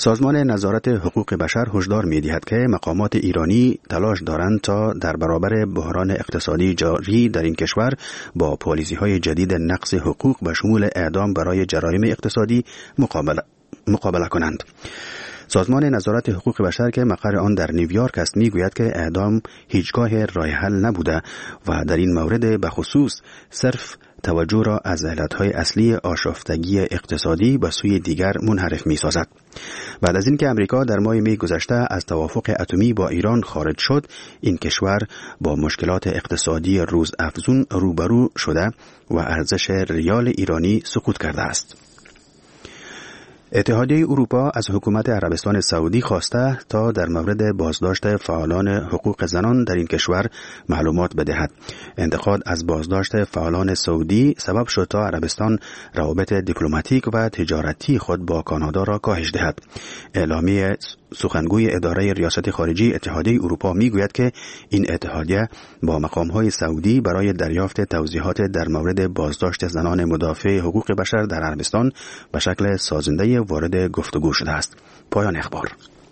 سازمان نظارت حقوق بشر هشدار می‌دهد که مقامات ایرانی تلاش دارند تا در برابر بحران اقتصادی جاری در این کشور با پالیسی‌های جدید نقض حقوق به شمول اعدام برای جرایم اقتصادی مقابله کنند. سازمان نظارت حقوق بشر که مقر آن در نیویورک است میگوید که اعدام هیچگاه راه حل نبوده و در این مورد به خصوص صرف توجه را از علتهای اصلی آشفتگی اقتصادی به سوی دیگر منحرف می سازد. بعد از اینکه امریکا در ماه می گذشته از توافق اتمی با ایران خارج شد، این کشور با مشکلات اقتصادی روزافزون روبرو شده و ارزش ریال ایرانی سقوط کرده است. اتحادیه اروپا از حکومت عربستان سعودی خواسته تا در مورد بازداشت فعالان حقوق زنان در این کشور معلومات بدهد. انتقاد از بازداشت فعالان سعودی سبب شد تا عربستان روابط دیپلماتیک و تجارتی خود با کانادا را کاهش دهد. اعلامیه سخنگوی اداره ریاست خارجی اتحادیه اروپا میگوید که این اتحادیه با مقام‌های سعودی برای دریافت توضیحات در مورد بازداشت زنان مدافع حقوق بشر در عربستان به شکل سازنده وارد گفتگو شده است. پایان اخبار.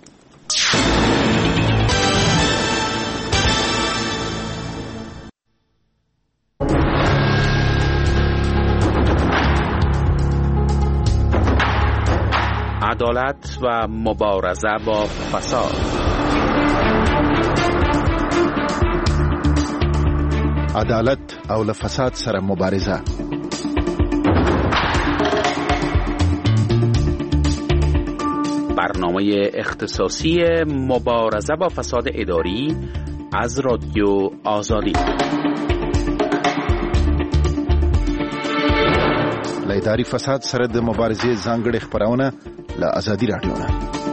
عدالت و مبارزه با فساد. عدالت او له فساد سره مبارزه. برنامه اختصاصی مبارزه با فساد اداری از رادیو آزادی. له اداري فساد سره د مبارزې ځانګړې خبرونه له آزادي رادیو نه.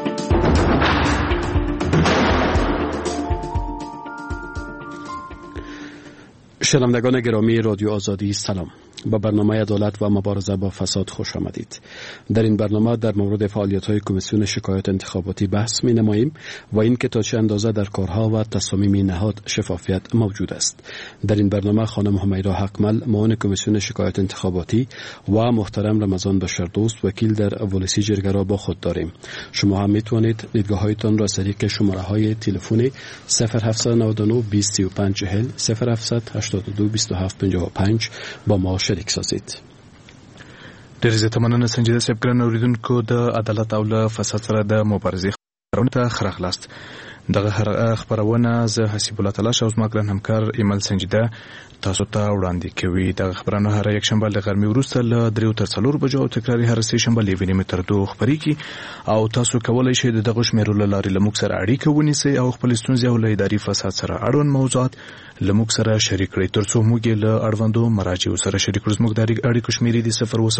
شنوندگان گرامی رادیو آزادی سلام. با برنامه عدالت و مبارزه با فساد خوش آمدید. در این برنامه در مورد فعالیت‌های کمیسیون شکایات انتخاباتی بحث می‌نماییم و اینکه تا چه اندازه در کارها و تصامیم نهاد شفافیت موجود است. در این برنامه خانم همیرا حقمل معاون کمیسیون شکایات انتخاباتی و محترم رمضان بشردوست وکیل در ولسی جرگه را با خود داریم. شما هم می‌توانید دیدگاه‌هایتان را از طریق شماره‌های تلفنی 0799 235 40 0782 2755 با ما شریک سازید. ډېر زیاته مننه سنجیده صاحب. ګران اوریدونکو، د عدالت او له فساد سره د مبارزې خبرونه ته ښه راغلاست. دغه خبرونه زه حسیب الله تلاش او زما ګران همکار ایمل سنجیده تاسو ته وړاندې کوي. دغه خبرونه هر یک شنبه له غرمې وروسته له 3 تر 4 بجو او تکراري هر سه شنبه له 2 تر 2 خبريږي او تاسو کولای شئ دغه شمیرو لارې له موږ سره اړیکه ونیسئ او خپل ستونزې او له اداري فساد سره اړوند موضوعات له موږ سره شریک کړئ ترڅو موږ له اړوندو مراجعو سره شریک کړو. موږ د اړیکو شمیرې دي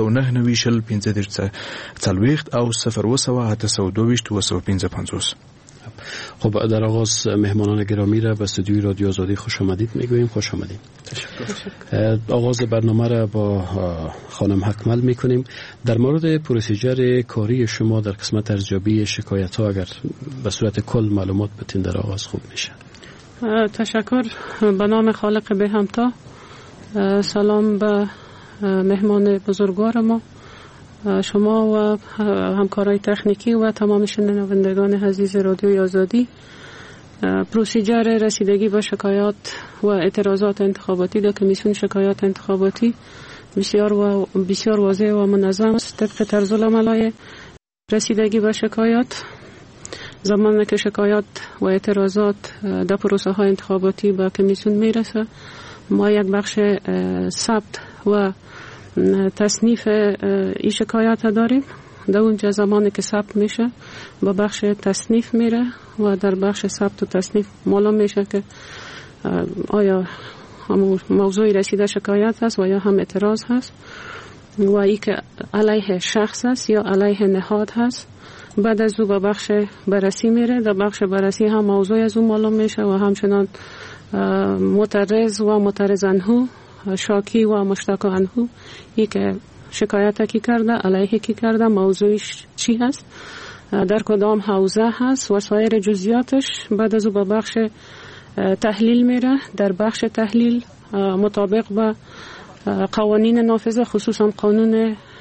02990 او 02822 خب در آغاز مهمانان گرامی را به استودیوی رادیو آزادی خوش آمدید میگوییم. خوش آمدید. آغاز برنامه را با خانم حقمل میکنیم. در مورد پروسیجر کاری شما در قسمت ارزیابی شکایت ها اگر به صورت کل معلومات بتین در آغاز خوب میشه. تشکر. به نام خالق به همتا. سلام به مهمان بزرگوار ما، شما و همکارای تکنیکی و تمام شنوندگان عزیز رادیوی آزادی. پروسیجر رسیدگی به شکایات و اعتراضات انتخاباتی در کمیسیون شکایات انتخاباتی بسیار واضح و منظم است. طبق طرز العمل رسیدگی به شکایات، زمانی که شکایات و اعتراضات در پروسه های انتخاباتی به کمیسیون میرسه، ما یک بخش ثبت و تصنیف این شکایات داریم. در اونجا زمانی که ثبت میشه با بخش تصنیف میره و در بخش ثبت و تصنیف معلوم میشه که آیا هم موضوع رسیده شکایت هست و یا هم اعتراض هست و ای که علیه شخص هست یا علیه نهاد هست. بعد از او به بخش بررسی میره. در بخش بررسی هم موضوع از اون معلوم میشه و همچنان معترض و معترض عنه، شاکی و مشتاق عنه، ای که شکایت کی کرده، علیه کی کرده، موضوعش چی هست، در کدام حوزه هست و سایر جزئیاتش. بعد از او به بخش تحلیل میره. در بخش تحلیل مطابق با قوانین نافذه، خصوصا قانون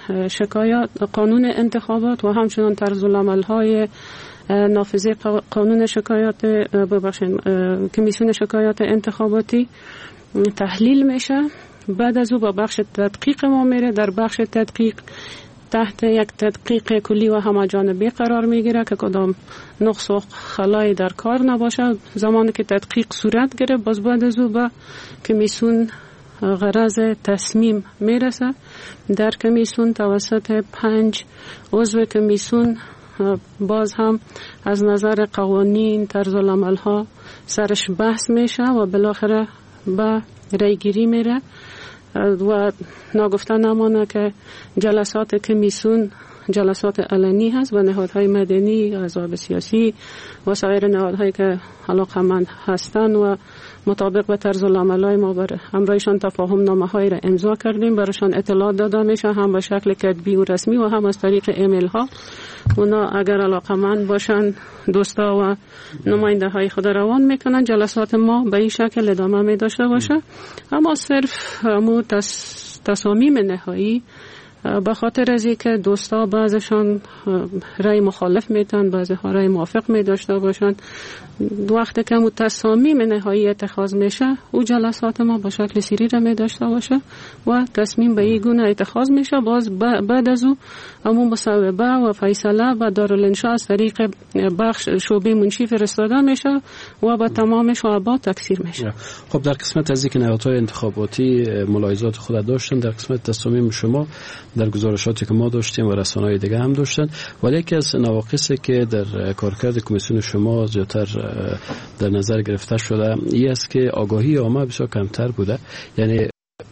شکایات قانون انتخابات و همچنان طرزالعمل‌های نافذه قانون شکایات کمیسیون شکایات انتخاباتی تحلیل میشه. بعد از او با بخش تدقیق ما میره. در بخش تدقیق تحت یک تدقیق کلی و همه‌جانبه قرار میگیره که کدام نقص و خلایی در کار نباشه. زمانی که تدقیق صورت گرفت باز بعد از او به کمیسیون غرض تصمیم میرسه. در کمیسیون توسط 5 عضو کمیسیون باز هم از نظر قوانین طرزالعمل‌ها سرش بحث میشه و بالاخره به رای گیری میره. و ناگفته نمانه که جلسات کمیسیون جلسات علنی هست و نهادهای مدنی، احزاب سیاسی و سایر نهادهایی که علاقه‌مند هستند و مطابق به طرزالعمل‌های ما بر همراهشان تفاهم نامه‌هایی را امضا کردیم، برایشان اطلاعات داده میشه، هم به شکل کتبی و رسمی و هم از طریق ایمیل ها. اونا اگر علاقه‌مند باشن دوستا و نماینده های خود روان میکنن. جلسات ما به این شکل ادامه می داشته باشه. اما صرف تصامیم نهایی به خاطر از اینکه دوستا بعضشان رای مخالف میتن، بعضی‌ها رای موافق می داشته باشن، وقتی که تصامیم نهایی اتخاذ میشه او جلسات ما به شکل سری را می داشته باشه و تصمیم به این گونه اتخاذ میشه. باز بعد از او همون مصوبه و فیصله و دارالانشاء از طریق بخش شعبه منشی فرستاده میشه و با تمام شعبات تکثیر میشه. خب در قسمت از اینکه نهادهای انتخاباتی ملاحظات خود داشتن، در قسمت تصامیم شما در گزارشاتی که ما داشتیم و رسانه‌های دیگه هم داشتن، ولی یکی از نواقصی که در کارکرد کمیسیون شما زیادتر در نظر گرفته شده این است که آگاهی عامه بسیار کمتر بوده. یعنی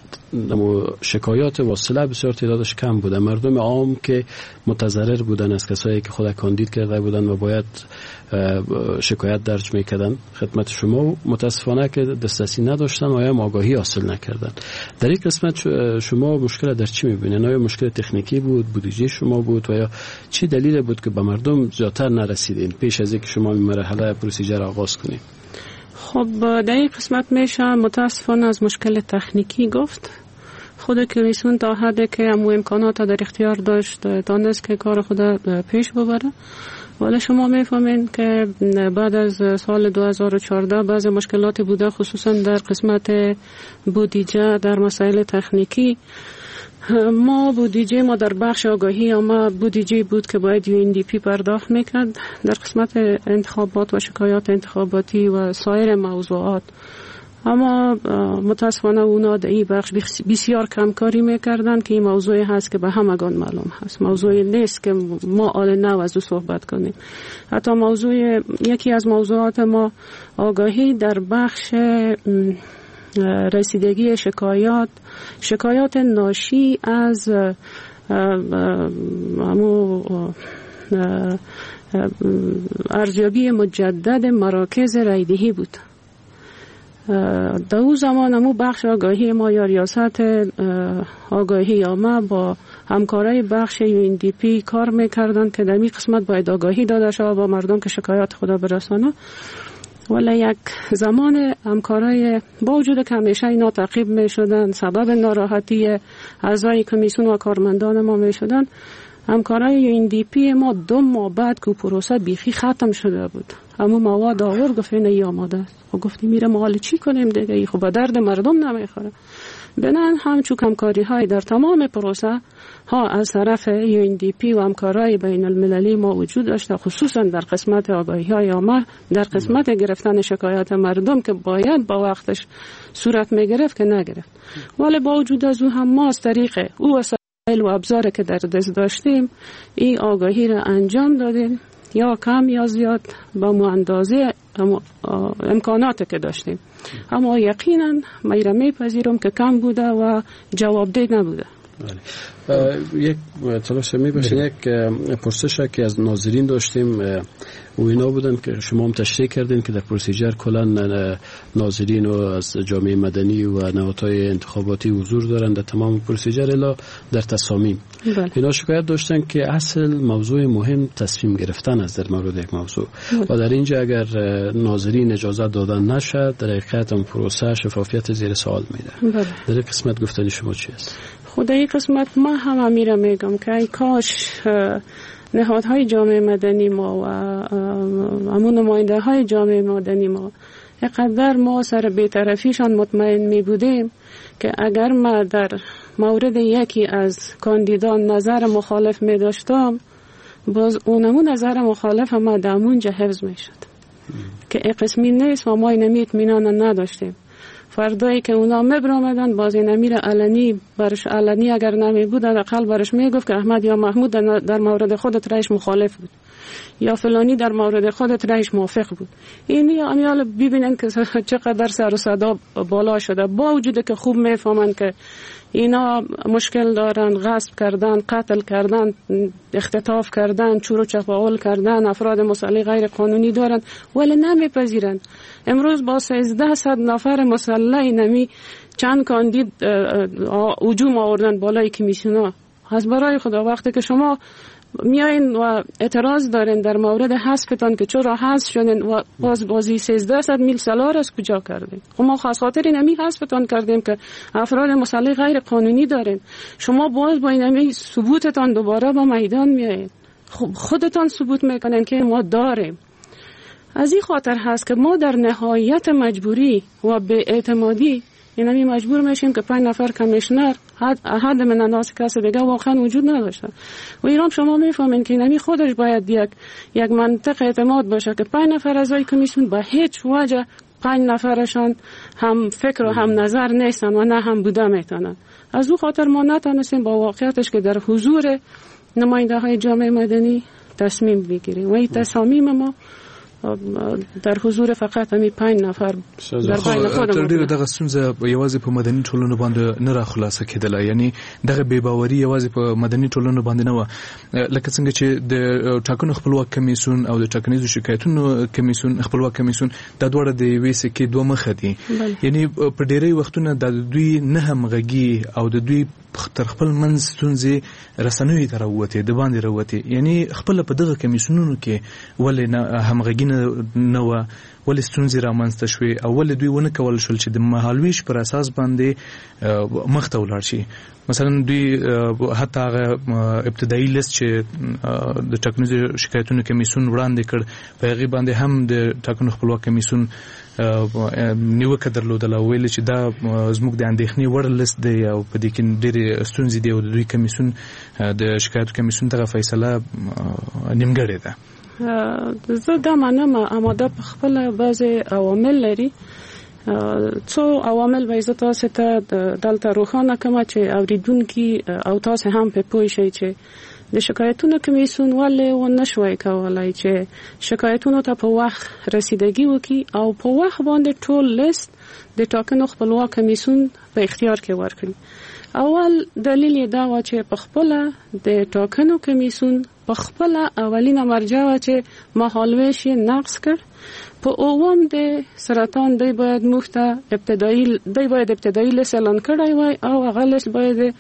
شکایات واصله بسیار تعدادش کم بوده. مردم عام که متضرر بودن از کسایی که خود کاندید کرده بودن و باید شکایت درج میکردن خدمت شما، متاسفانه که دسترسی نداشتن و هم آگاهی حاصل نکردن. در این قسمت شما مشکل در چی میبینید؟ آیا مشکل تکنیکی بود، بودجه شما بود و یا چی دلیل بود که به مردم زیادتر نرسیدین پیش از اینکه شما این مرحله پروسیجر آغاز کنید؟ خب در این قسمت میشه متاسفانه از مشکل تکنیکی گفت. خود کمیسیون تا حدی که امکانات در اختیار داشت تانست که کار خود پیش ببره، ولی شما میفهمین که بعد از سال 2014 بعضی مشکلات بوده، خصوصا در قسمت بودجه، در مسائل تکنیکی. ما بودجه ما در بخش آگاهی اما بودجه بود که باید UNDP پرداخت میکرد در قسمت انتخابات و شکایات انتخاباتی و سایر موضوعات. اما متاسفانه اونا در این بخش بسیار کمکاری میکردن که این موضوعی هست که به همگان معلوم هست. موضوعی نیست که ما آل نو از او صحبت کنیم. حتی یکی از موضوعات ما آگاهی در بخش رسیدگی شکایات ناشی از ارزیابی مجدد مراکز رایدهی بود. در اون زمان همون بخش آگاهی ما یا ریاست آگاهی عامه با همکارای بخش UNDP کار میکردن که در این قسمت باید آگاهی داده شود با مردم که شکایات خدا برسانه. ولی یک زمان همکارای با وجود که همیشه اینا تعقیب میشدن، سبب ناراحتی اعضای کمیسیون و کارمندان ما میشدن، همکارای UNDP ما 2 ماه بعد که پروسه بیخی ختم شده بود همون مواد آورد گفت این آماده است. و گفتیم میره ما حالا چی کنیم دیگه، خب به درد مردم نمیخوره. بنان همچون همکاری های در تمام پروسه ها از طرف UNDP و همکارای بین المللی ما وجود داشته، خصوصا در قسمت آگاهی های عامه، در قسمت گرفتن شکایات مردم که باید با وقتش صورت میگرفت که نگرفت. ولی با وجود از او هم ما از طریق او وسایل و ابزاری که در دست داشتیم این آگاهی را انجام دادیم، یا کم یا زیاد با اندازه امکاناتی که داشتیم. اما یقینا من میپذیرم که کم بوده و جوابده نبوده. یک تلاش میباشین یک پرسش که از ناظرین داشتیم و اینا بودن که شما هم تشریح کردین که در پروسیجر کلا ناظرین و از جامعه مدنی و نهادهای انتخاباتی حضور دارن در تمام پروسیجر الا در تصامیم. اینا شکایت داشتن که اصل موضوع مهم تصمیم گرفتن است در مورد یک موضوع و در اینجا اگر ناظرین اجازه دادن نشد در حقیقت اون پروسه شفافیت زیر سوال میره. در این قسمت گفتن شما چی است؟ خب خود این قسمت ما هم امیره میگم که ای کاش نهادهای جامعه مدنی ما و همون نماینده های جامعه مدنی ما اینقدر ما سر بی‌طرفیشان مطمئن می بودیم که اگر ما در مورد یکی از کاندیدان نظر مخالف می داشتم باز اونمون نظر مخالف ما دامونجا حفظ می شد که این قسمی نیست و ما اینمی اطمینان نداشتیم. فردایی که اونا مبرامدن باز این امیر علنی اگر نمی بود اقل برش می گفت که احمد یا محمود در مورد خودت رئیس مخالف بود یا فلانی در مورد خودت رئیس موافق بود. این یا امیال ببینن که چقدر سر و صدا بالا شده، با وجود که خوب میفهمن که اینا مشکل دارن، غصب کردن، قتل کردن، اختطاف کردن، چور و چپاول کردن، افراد مسلح غیر قانونی دارن ولی نمیپذیرن. امروز با 1300 نفر مسلح نمی چند کاندید هجوم آوردن بالای کمیسیونا. از برای خدا وقتی که شما میاین و اعتراض دارین در مورد حذفتان که چرا حذف شدین و بازی 1300 میل سالار از کجا کردین؟ ما خاص خاطر اینمی حذفتان کردیم که افراد مسلح غیر قانونی دارین. شما باز با اینمی ثبوتتان دوباره با میدان میایین، خودتان ثبوت میکنین که ما داریم. از این خاطر هست که ما در نهایت مجبوری و به اعتمادی اینمی مجبور میشیم که 5 نفر کمیشنر حد من الناس کسی دیگه واقعا وجود نداشته. و ایران شما میفهمین که اینمی خودش باید یک منطق اعتماد باشه که 5 نفر اعضای کمیسیون به هیچ وجه 5 نفرشان هم فکر و هم نظر نیستن و نه هم بوده میتونن. از اون خاطر ما نتونستیم با واقعیتش که در حضور نماینده های جامعه مدنی تصمیم بگیریم و این تصامیم ما در حضور فقط همی 5 نفر در بین خودمون تر دغه ستونزه یوازې په مدني ټولنو باندې نه را خلاصه کېدله، یعنی دغه بې باوري یوازې په مدني ټولنو باندې نه و، لکه څنګه چې د ټاکنو خپلواک کمیسیون او د ټاکنیزو شکایتونو کمیسیون خپلواک کمیسیون د دوړه د یوې سکې دوه مخه دي. یعنی په ډېری وختونه د دوی نه همغږي او د دوی تر خپل منځ ستونزې رسنیو ته راووتې د باندې راووتې، یعنی خپل په دغه کمیسیونونو کې ولې همغږي نه و، ولې ستونزې رامنځته شوې او ولې دوی ونه کول شول چې د مهالویش پر اساس باندې مخ ته ولاړ شي. مثلا دوی حتی هغه ابتدایي لیست چې د ټاکنیزو شکایتونو کمیسیون وړاندې کړ په هغې باندې هم د ټاکنو خپلواک کمیسیون نیوکه درلودله، ویل چې دا زموږ د اندېښنې وړ لیست دی او په دې کې ډېرې ستونزې دي او د دوی کمیسیون د شکایتو کمیسیون دغه فیصله نیمګړې ده. زه دا منم آماده په خپل بعضې عوامل لري. څو عوامل به زه تاسو ته دلته روښانه کړم چې اورېدونکي او تاسو هم په پوه شئ چې د شکایتونو کمیسیون ولې ونه شوی کولی چې شکایتونو ته په وخت رسیدګي وکړي او په وخت باندې ټول لیست د ټاکنو خپلواک کمیسیون په اختیار کې ورکړي. اول دلیل یې دا و چې په خپله د ټاکنو کمیسیون په خپله اولینه مرجع و چې مهالویش یې نقض کړ. په اووم د سرطان دی باید موږ ته ابتدایي لیست اعلان کړی وای او هغه لیست باید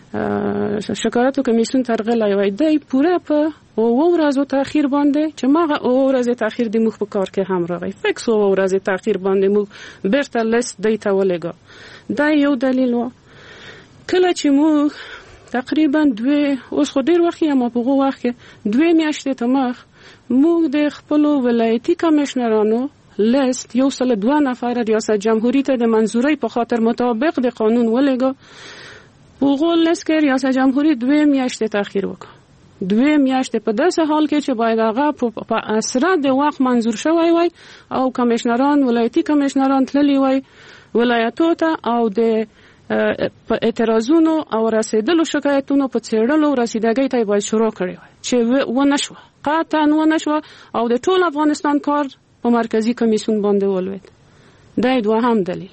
شکایتو کمیسیون ترغلی وای. دی پوره په 2 ورځو تاخیر باندې چې ماغه 2 ورځې تاخیر دی موږ په کار کې هم راغی، فکس 2 ورځې تاخیر باندې موږ بیرته لیست دی ته ولېږه. دا یو دلیل و. کله چې موږ تقریبا اوس خو ډېر وخت اما په هغه وخت کې 2 میاشتې ته مخ موږ د خپلو ولایتي کمیشنرانو لیست 102 نفر ریاست جمهوری ته د منظورۍ په خاطر مطابق د قانون ولېږه. هغه لیست کې ریاست جمهوری 2 میاشتې تاخیر وکړ. 2 میاشتې په داسې حال کې چې باید هغه په اسرع د وخت منظور شوی وای او کمیشنران ولایتي کمیشنران تللی وای ولایتو ته او د په اعتراضونو او رسیدلو شکایتونو په څېړلو رسیدګۍ ته باید شروع کړی وای چې ونه شوه، قطعا ونه شوه او د ټول افغانستان کار په مرکزی کمیسیون باندې ولوېد. دا دوهم دلیل.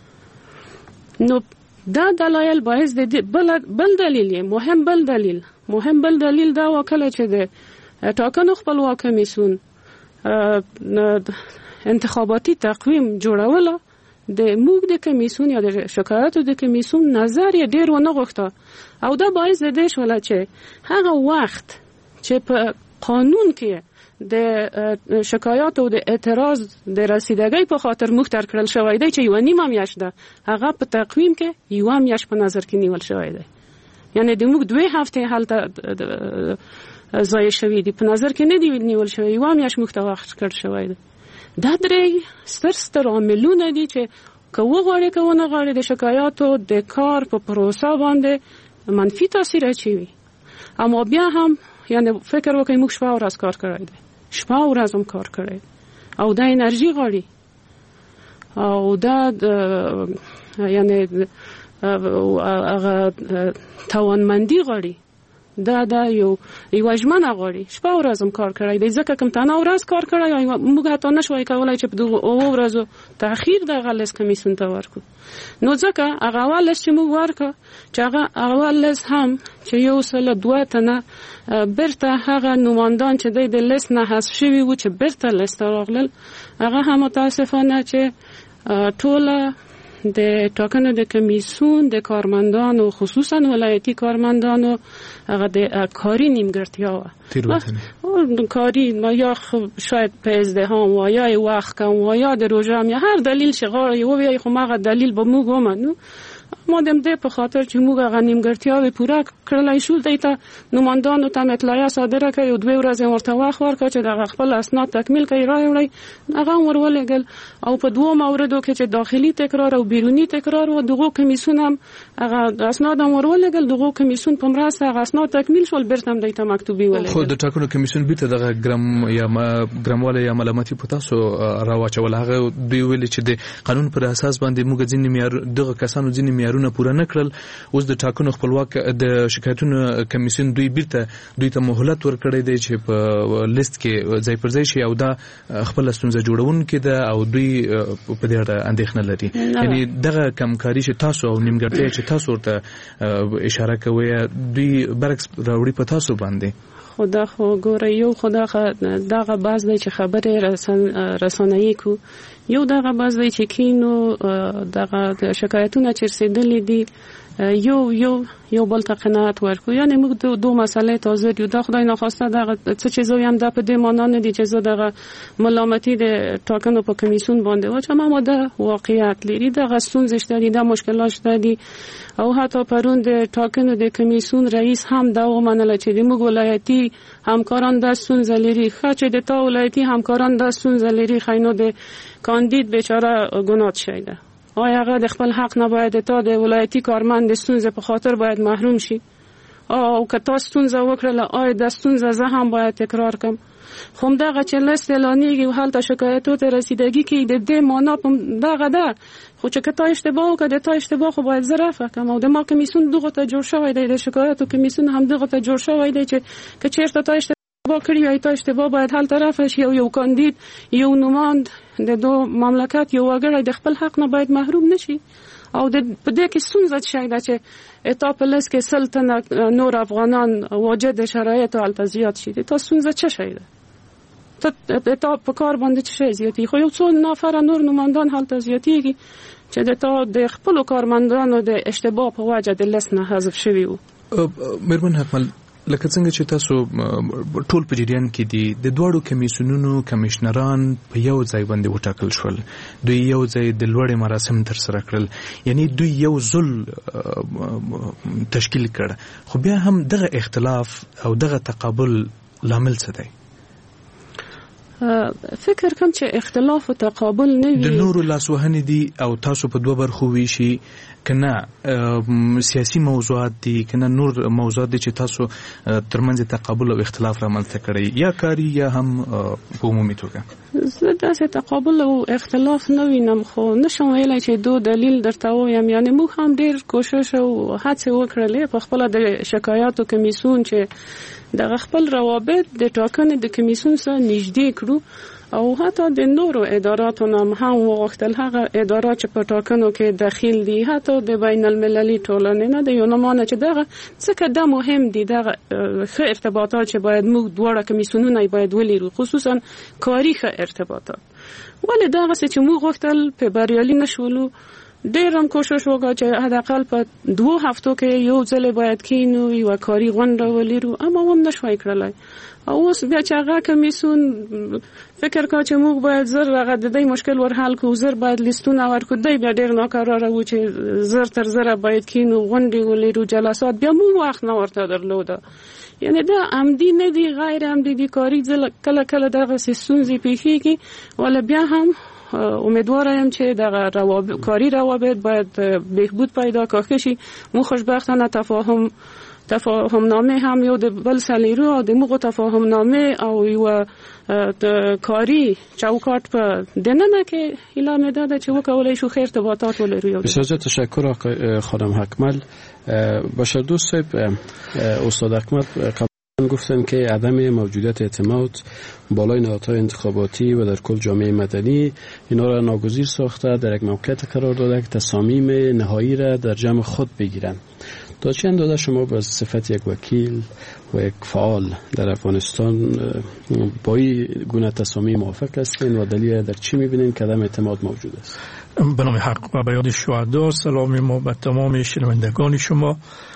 نو دا دلایل باعث د بل دلیل مهم بل دلیل دا وکړه چې د ټاکنو خپلواک کمیسیون انتخاباتي تقویم جوړوله. د موږ د کمیسیون یا د شکایتو د کمیسیون نظر یې ډېر ونه غوښته او دا باعث د دې شوله چې هغه وخت چې په قانون کې د شکایت او د اعتراض د رسیدګۍ په خاطر مختار کړل شوی دی چې 1.5 میاشت ده، هغه په تقویم کې 1 میاشت په نظر کې نیول شوی دی. یعنی د موږ 2 هفته هلته ضایع شوي دي، په نظر کې نه دی نیول شوی، یوه میاشت موږ ته وخت کړ شوی دی. دا 3 ستر عاملونه دي چې که وغواړي که ونه غواړي د شکایاتو د کار په پروسه باندې منفي تاثیر اچوي. اما بیا هم یعنی فکر وکړئ موږ شپه ورځ کار کړی دی، شپه ورځ هم کار کړی او دا انرژي غواړي او دا یعنی هغه توانمندي غواړي، دا یو ژمنه غواړي. شپه ورځ هم کار کړی دی، ځکه کوم تنه ورځ کار کړی موږ حتی نشوای کولای چې په دغه ورځو تاخير دغه لیست کمیسیون ته ورکړو. نو ځکه هغه اول لیست چې موږ ورکړو چې هغه اول لیست هم چې یو سل 2 تنه برته هغه نوماندان چې د لیست نه حذف شوي وو چې برته لیست راغلل، هغه هم متاسفانه چې ټول د ټاکنو د کمیسیون د کارمندانو خصوصا ولایتي کارمندانو هغه د کاری نیمګړتیا و کاری یا شاید په ازدحام و یا وخت کم و یا د روزه یا هر دلیل شغال یو وی خو ماغه دلیل به موږ ومنو مادام دې په خاطر چې موږ هغه نیمګړتیاوې پوره کړلای شو دایته نوماندانو ته اطلاعیه صادره کړې او 2 ورځې ورته وخت ورکړ چې دغه خپل اسناد تکمیل کړي راوړي، هغه ورولېږل او په 2 موردو کې چې داخلي تکرار او بیرونی تکرار و دغه کمیسیون هم هغه اسناد ورولېږل، دغه کمیسیون په مرسته هغه اسناد تکمیل شول، برته هم دایته مکتوبي ولېږل. خو د ټاکنو کمیسیون بیرته دغه ګرامواله یا ملامتي پتاسو راوچول، هغه دوی ویل چې د قانون پر اساس باندې موږ ځینې معیار دغه کسانو ځینې معیارونه پوره نه کړل. اوس د ټاکنو خپلواک د شکایتونو کمیسیون دوی ته مهلت ورکړی دی چې په لیست کې ځای پر ځای شي او دا خپل ستونزه جوړونکې ده او دوی په دې اړه اندېښنه لري. یعنی دغه کمکاري چې تاسو او نیمګړتیا چې تاسو ورته اشاره کوئ دوی برعکس راوړي په تاسو باندې. خدا خو ګوره یو خدا دغه باز دی چې خبره رسانه‌ای کو، یو دغه باز دی چې کینو دغه شکایتونه چې رسیدلې دي یو بل ته قناعت ورکو. یعنی موږ 2 مسئله تازه دي، دا خدای ناخواسته دغه څه چیزایی هم د په دې معنا نه دي چې زه دغه ملامتي د ټاکنو په کمیسیون باندې واچم، اما دا واقعیت لري، دغه ستونزې شته دي، دا مشکلات شته دي او حتی پرون د ټاکنو د کمیسیون رئیس هم دا ومنله چې د موږ ولایتي همکاران د ستونزې لري، خو چې د تا ولایتي همکاران د ستونزې لري، خاینو د کاندید بیچاره ګناه شي ده. آیا هغه د خپل حق نه باید تا د ولایتي کارمند د ستونزې په خاطر باید محروم شي؟ او که تا ستونزه وکړله آیا د ستونزه زه هم باید تکرار کم؟ خو همدغه چې لیست اعلانیږي و هلته شکایتو ته رسیدګي کوي د دې معنا دغه ده، خو چې که تا اشتباه وکړه د تا اشتباه خو باید زه رفع کم او د ما کمیسیون دغه ته جوړ شوی دی، د شکایتو کمیسیون هم دغه ته جوړ شوی دی چې که چېرته تا اشتباه کړي وي تا اشتباه باید هلته رفع شي او یو کاندید یو نوماند د 2 مملکت یو وګړی د خپل حق نه باید محروم نشي. او په دې کې ستونزه شي دا چې اټاپ لس کې سلطنت نور افغانان واجد شرایط او التزیات شي، دا ستونزه څه شي ده؟ ته اټاپ په کار باندې څه شي زیاتی خو یو څو نفر نور نوماندان حالت زیاتیږي چې د خپل کارمندانو د اشتباه په وجه د لیست نه حذف شوی وو. مېرمن حکمل لکه څنګه چې تاسو ټول په جریان کې دي د دوړو کمیسیونونو کمشنران په یو ځای باندې وټاکل شول، دوی یو ځای د لوړې مراسم تر سره کړل، یعنی دوی یو ځل تشکیل کړ، خو بیا هم دغه اختلاف او دغه تقابل لامل څه دی؟ فکر کوم چې اختلاف او تقابل نه وي، د نورو لاسوهنې دي او تاسو په 2 برخو ویشي کنه سیاسي موضوعات دي کنه نور موضوعات دي چې تاسو ترمنځ تقابل او اختلاف رامنځته کړی یا کاری یا هم په عمومي توګه؟ زه داسې تقابل او اختلاف نه وینم، خو نشم ویلای چې 2 دلیل درته وایم. یعنی موږ هم ډیر کوشش او هڅه وکړلې په خپل د شکایاتو کمیسیون چې د خپل روابط د ټاکنې د کمیسیون سره نږدې کړو او حتی د نورو اداراتو هم وغوښتل هغه ادارات چې په ټاکنو کې داخل دي حتی د بین المللي ټولنې نه د یو نمونه چې دغه څه دا مهم دي، دغه ښه ارتباطات چې باید موږ دواړه کمیسیونونه باید ولرو، خصوصا کاري ښه ارتباطات. ولې دغه څه چې موږ غوښتل په بریالي نشولو ډیرم کوشش وکړ چې حداقل په 2 هفتو کې یو ځل باید کینو یو کاری غونډه ولرو، اما هم نشوي کړلای. او اوس بیا چې هغه کمیسیون فکر کا چې موږ باید زر هغه د دې مشکل ور حل کو، زر باید لیستونه ورکو، دی بیا ډیر ناکراره و چې زر تر زر باید کینو غونډې ولرو جلسات، بیا موږ وخت نه ورته درلوده. یعنی دا عمدی نه دی، غیر عمدی دی کاری کله کله دغه سیستونزي پیښیږي، ولا بیا هم امیدوارم چې دغه کاری روابط باید بهبود پیدا کړي شي. مو خوشبختانه تفاهم نامه هم یو د بل سلیرو او د موږ تفاهم نامه او یو کاری چوکاټ په دننه کې اعلان داده چې وکولای شو خیر ارتباطات ولرو. بسیار تشکر آقای خانم حکمل. بشردوست صاحب، استاد اکمل قبلا گفتن که عدم موجودیت اعتماد بالای نهادهای انتخاباتی و در کل جامعه مدنی اینا را ناگزیر ساخته در یک موقعیت قرار داده که تصامیم نهایی را در جمع خود بگیرن. تا چه اندازه شما به صفت یک وکیل و یک فعال در افغانستان با این گونه تصامیم موافق هستین و دلیل در چی میبینین که عدم اعتماد موجود است؟ به نام حق و به یاد شهدا، سلامی ما به تمام شنوندگان شما.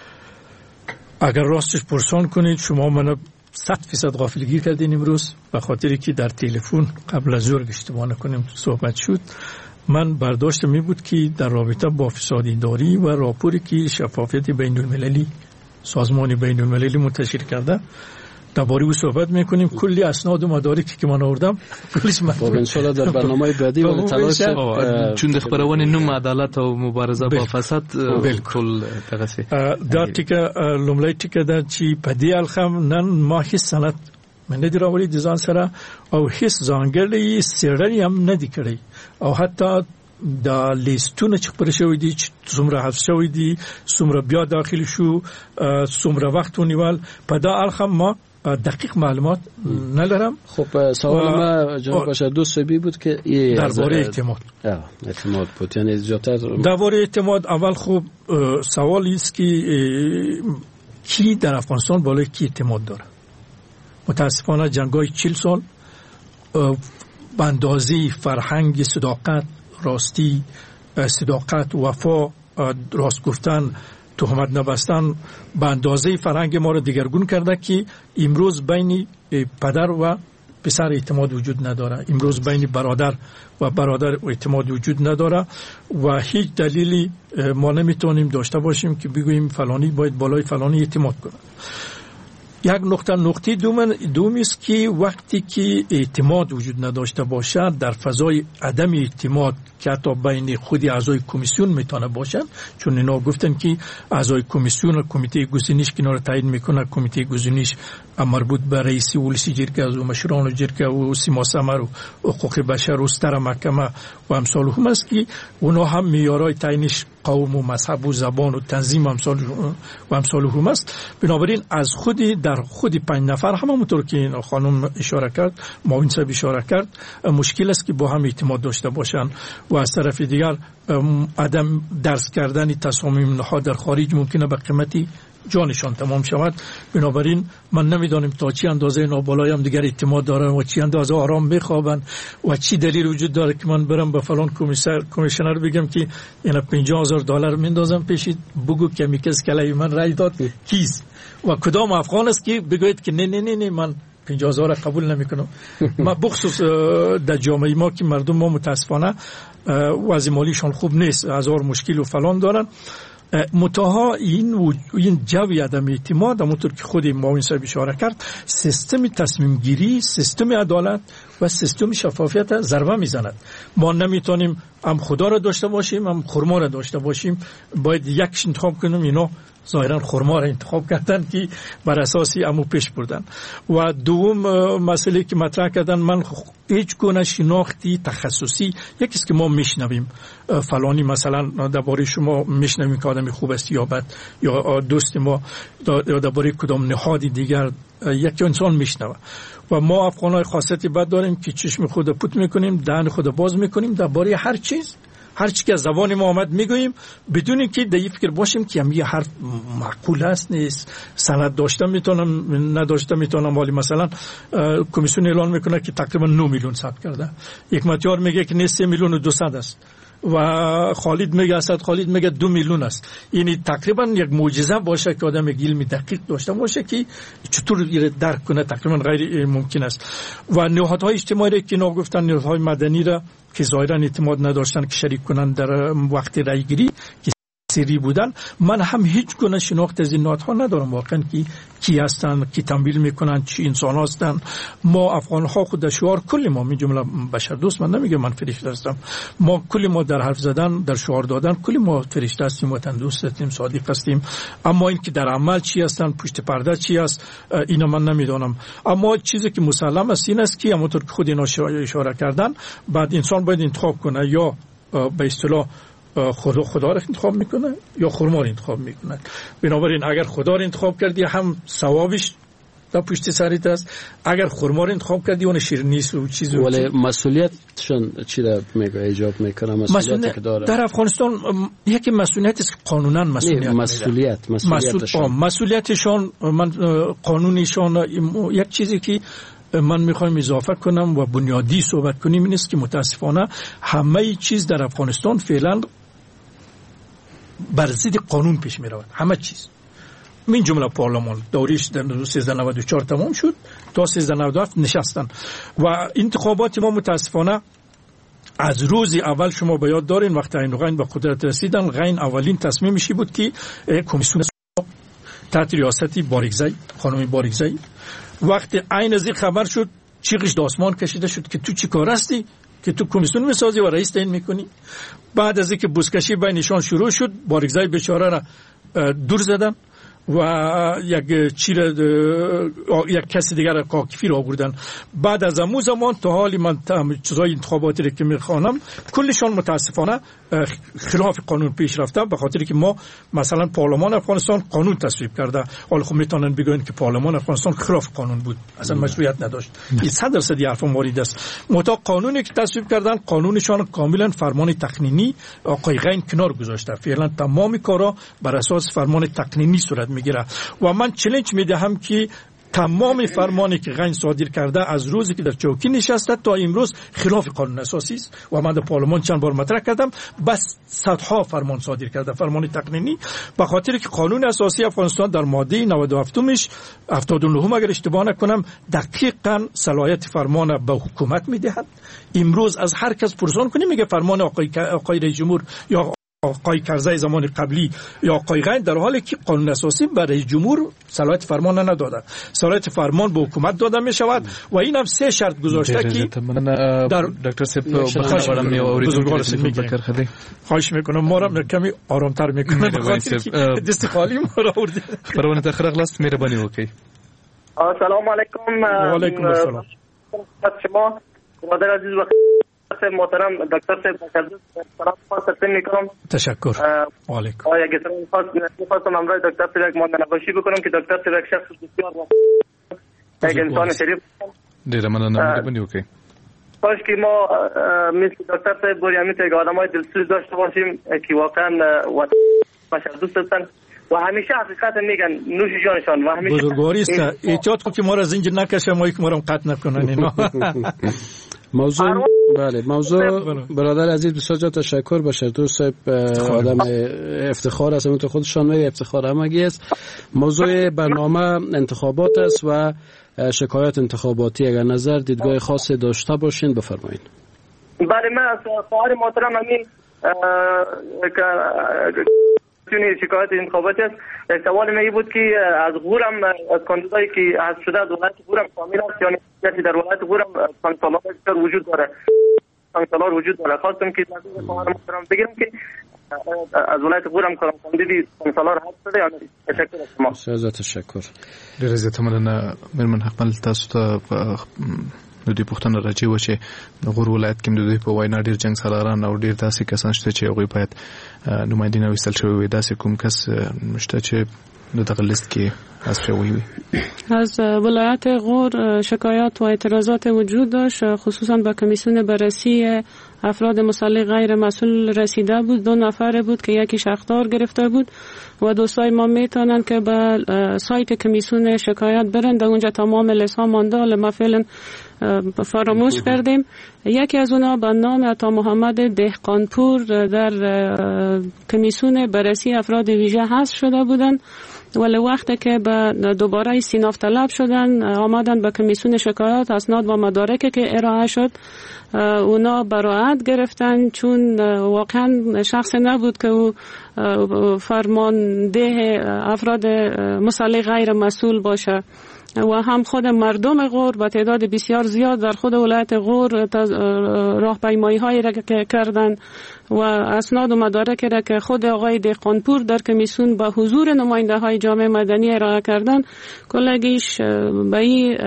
اگر راستش پرسان کنید شما منو 100% غافلگیر کردین امروز، به خاطری که در تلفن قبل از ظهر اشتباه نکنیم صحبت شد. من برداشتم می بود که در رابطه با فساد اداری و راپوری که شفافیت بین المللی سازمان بین المللی منتشر کرده درباره او صحبت میکنیم. کلی اسناد و مدارکی که من آوردم کلیش خب ان شاء الله در برنامه بعدی و تلاش چون د خبرونه نوم عدالت او مبارزه با فساد بالکل دغه دا ټیکه لومړی ټیکه دا چې په دې الخم نن ما هیڅ سند من ندی راوړی د ځان سره او هیڅ ځانګړی سیړنی هم ندی کړی، او حتی دا لیستونه چې خبر شوی دي چې څومره حذف شوی دي، څومره بیا داخل شو، څومره وخت ونیول، په دا الخم ما دقیق معلومات ندارم. خب سوال ما جناب بشردوست صاحبی بود که درباره اعتماد بود، یعنی زیادتر درباره اعتماد. اول خب سوالی است که کی در افغانستان بالای کی اعتماد داره؟ متاسفانه جنگای 40 سال به اندازه فرهنگ صداقت، راستی، صداقت، وفا، راست گفتن، تهمت نبستن به اندازه فرهنگ ما را دگرگون کرده که امروز بین پدر و پسر اعتماد وجود نداره، امروز بین برادر و برادر اعتماد وجود نداره و هیچ دلیلی ما نمیتونیم داشته باشیم که بگوییم فلانی باید بالای فلانی اعتماد کنه. یک نقطه دوم است که وقتی که اعتماد وجود نداشته باشد در فضای عدم اعتماد که حتی بین خود اعضای کمیسیون میتونه باشن، چون اینا گفتن که اعضای کمیسیون و کمیته گزینش که اینا رو تایید میکنه، کمیته گزینش مربوط به رئیس ولسی جرگه و مشران جرگه و سیما سمر و حقوق بشر و ستر محکمه و امثال هم است که اونا هم معیارهای تعیینش قوم و مذهب و زبان و تنظیم و امثال هم است. بنابراین از در خود 5 نفر همونطور که این خانم اشاره کرد، معاون صاحب اشاره کرد، مشکل است که با هم اعتماد داشته باشن و از طرف دیگر عدم درس کردن تصامیم نهاد در خارج ممکنه به قیمتی جانشان تمام شود. بنابراین من نمیدانم تا چی اندازه اینا بالای هم دیگر اعتماد دارن و چی اندازه آرام بخوابن و چی دلیل وجود داره که من برم به فلان کمیشنر بگم که اینا $50,000 میندازم پیشید بگو که میکس کلای من رای داد کیست و کدام افغان است که بگوید که نه من 50,000 قبول نمیکنم. ما بخصوص در جامعه ما که مردم ما متاسفانه وضع مالیشان خوب نیست، هزار مشکل و فلان دارن، متاها این جوی عدم اعتماد همونطور که خود معاون صاحب اشاره کرد، سیستم تصمیم گیری، سیستم عدالت و سیستم شفافیت ضربه میزند. ما نمیتونیم هم خدا را داشته باشیم هم خرما را داشته باشیم، باید یکش انتخاب کنیم. اینا ظاهرا خرما را انتخاب کردن که بر اساسی امو پیش بردن. و دوم مسئله که مطرح کردن، من هیچ گونه شناختی تخصصی یکیست که ما میشنویم فلانی مثلا درباره شما میشنویم که آدمی خوب است یا بد، یا دوست ما یا درباره کدام نهادی دیگر یک انسان میشنوه. و ما افغانای خاصیتی بد داریم که چشم خود پوت میکنیم، دهن خود باز میکنیم درباره هر چیز، هر چی که از زبان ما آمد میگوییم بدون اینکه در این فکر باشیم که هم یه حرف معقول است نیست، سند داشته میتونم نداشته میتونم. ولی مثلا کمیسیون اعلان میکنه که تقریبا 9 میلیون ثبت کرده، یک متیار میگه که نه 3,200,000 است. و خالد میگه اسد خالد میگه 2 میلیون است. یعنی تقریبا یک معجزه باشه که آدم علم دقیق داشته باشه که چطور درک کنه، تقریبا غیر ممکن است. و نهادهای اجتماعی که گفتن نهادهای مدنی را که ظاهرا اعتماد نداشتن که شریک کنن در وقت رای گیری که سری بودن، من هم هیچ گونه شناخت از این نهادها ندارم واقعا که کی هستن، کی تمویل میکنن، چی انسان هستن. ما افغان ها خود شعار کل ما می جمله بشر دوست، من نمیگم من فرشته هستم، ما کل ما در حرف زدن، در شعار دادن کل ما فرشته هستیم، وطن دوست هستیم، صادق هستیم. اما این که در عمل چی هستن، پشت پرده چی است، اینا من نمیدونم. اما چیزی که مسلم است این است که همونطور که خود اینا اشاره کردن، بعد انسان باید انتخاب کنه، یا به اصطلاح خدا را انتخاب میکنه یا خرما را انتخاب میکنه. بنابراین اگر خدا را انتخاب کردی هم ثوابش در پشت سرت است، اگر خرما را انتخاب کردی اون شیرینی و چیزی. ولی مسئولیتشون چی را میگه ایجاب میکنه؟ مسئولیت که داره در افغانستان یکی مسئولیت است که قانونا مسئولیتشون من قانونیشون یک چیزی که من میخوایم اضافه کنم و بنیادی صحبت کنیم این است که متاسفانه همه چیز در افغانستان فعلا بر ضد قانون پیش میرود. همه چیز من جمله پارلمان دوریش در 1394 تمام شد تا 1397 نشستن و انتخابات ما متاسفانه از روز اول شما به یاد دارین وقتی این غین به قدرت رسیدن، غین اولین تصمیمشی بود که کمیسیون تحت ریاست باریکزی، خانم باریکزی، وقتی عین از این خبر شد چیغش داسمان کشیده شد که تو چی کار هستی که تو کمیسیون میسازی و رئیس تعیین میکنی. بعد از اینکه بوسکشی بینشان شروع شد، باریکزی بیچاره را دور زدن و یک کسی دیگر کاکفی را آوردن. بعد از امو زمان تا حالی من چیزای انتخاباتی را که میخوانم کلشان متاسفانه خلاف قانون پیش رفته، به خاطر که ما مثلا پارلمان افغانستان قانون تصویب کرده، حالا خب میتونن بگن که پارلمان افغانستان خلاف قانون بود، اصلا مشروعیت نداشت. این 100% حرف مورد است. متا قانونی که تصویب کردن قانونشان کاملا فرمان تقنینی آقای غین کنار گذاشته. فعلا تمام کارا بر اساس فرمان تقنینی صورت میگیره و من چالش میدهم که تمام فرمانی که غین صادر کرده از روزی که در چوکی نشسته تا امروز خلاف قانون اساسی است و من در پارلمان چند بار مطرح کردم، بس صدها فرمان صادر کرده، فرمان تقنینی، به خاطر که قانون اساسی افغانستان در ماده 97 79 اگر اشتباه نکنم دقیقاً صلاحیت فرمان به حکومت میدهد. امروز از هر کس پرسان کنیم میگه فرمان آقای رئیس جمهور یا آقای کرزی زمان قبلی یا آقای غین، در حالی که قانون اساسی برای جمهور صلاحیت فرمان نداده، صلاحیت فرمان به حکومت داده می شود و این هم 3 شرط گذاشته که در دکتر صاحب خواهش میکنم ما را کمی آرامتر میکنه دست خالی ما را آورده. پروانه تخرق لاست مهربانی وکړئ. السلام علیکم. و علیکم السلام. شما برادر عزیز و محترم دکتر صاحب سلام خاص میکنم. تشکر. و علیکم. اگه می‌خواستم امروز دکتر صاحب یک ماندنباشی بکنم که دکتر صاحب یک شخص بسیار یک انسان شریف. ډیره مننه. مهرباني وکړئ. کاش که ما مثل دکتر صاحب بوریامی یک آدمای دلسوز داشته باشیم که واقعا بشر دوست هستن و همیشه حقیقت میگن نوش جانشان و همیشه بزرگواری است. احتیاط کن که ما را زنجیر نکشه، ما یک ما را قطع نکنن اینا. موضوع برادر عزیز بسیار تشکر. بشر دوست آدم افتخار است، همونطور خودشان میگه افتخار همگی است. موضوع برنامه انتخابات است و شکایت انتخاباتی. اگر نظر دیدگاه خاصی داشته باشین بفرمایید. بله، من از خواهر محترم همین شکایت انتخاباتی است. یک سوال من بود که از غورم از کاندیدایی که حذف شده از ولایت غورم کامل است، یعنی کسی در ولایت غورم کانسالار وجود داره، کانسالار وجود داره. خواستم که از خواهر محترم بگیرم که از ولایت غورم کاندیدی کانسالار حذف شده یا نه. تشکر از شما. بسیار تشکر. ډیره زیاته مننه. مېرمن حقمل تاسو ته د دې پوښتنه راځي و چې غور ولایت کې د دوی په وینا ډیر جنگ سالاران او ډیر داسې کسان شته چې هغوی باید نمایندګي نه ویستل شوی وي. داسې کوم کس شته چې د دغه لیست کې از شویوی؟ از ولایت غور شکایات و اعتراضات وجود داشت، خصوصا به کمیسیون بررسی افراد مسلح غیر مسئول رسیده بود. 2 نفر بود که یکی اخطار گرفته بود و دوستای ما میتونن که به سایت کمیسیون شکایت برن، در اونجا تمام لسا مانده، ما فعلا فراموش کردیم. یکی از اونا به نام عطا محمد دهقانپور در کمیسیون بررسی افراد ویژه حذف شده بودن، ولی وقتی که به دوباره استیناف طلب شدن آمدن به کمیسیون شکایات، اسناد و مدارکی که ارائه شد اونا براءت گرفتن، چون واقعا شخص نبود که او فرمانده افراد مسلح غیر مسئول باشه و هم خود مردم غور با تعداد بسیار زیاد در خود ولایت غور راهپیمایی هایی را که کردن و اسناد و مدارکی را که خود آقای دهقانپور در کمیسیون با حضور نماینده های جامعه مدنی ارائه کردن، کلگیش به این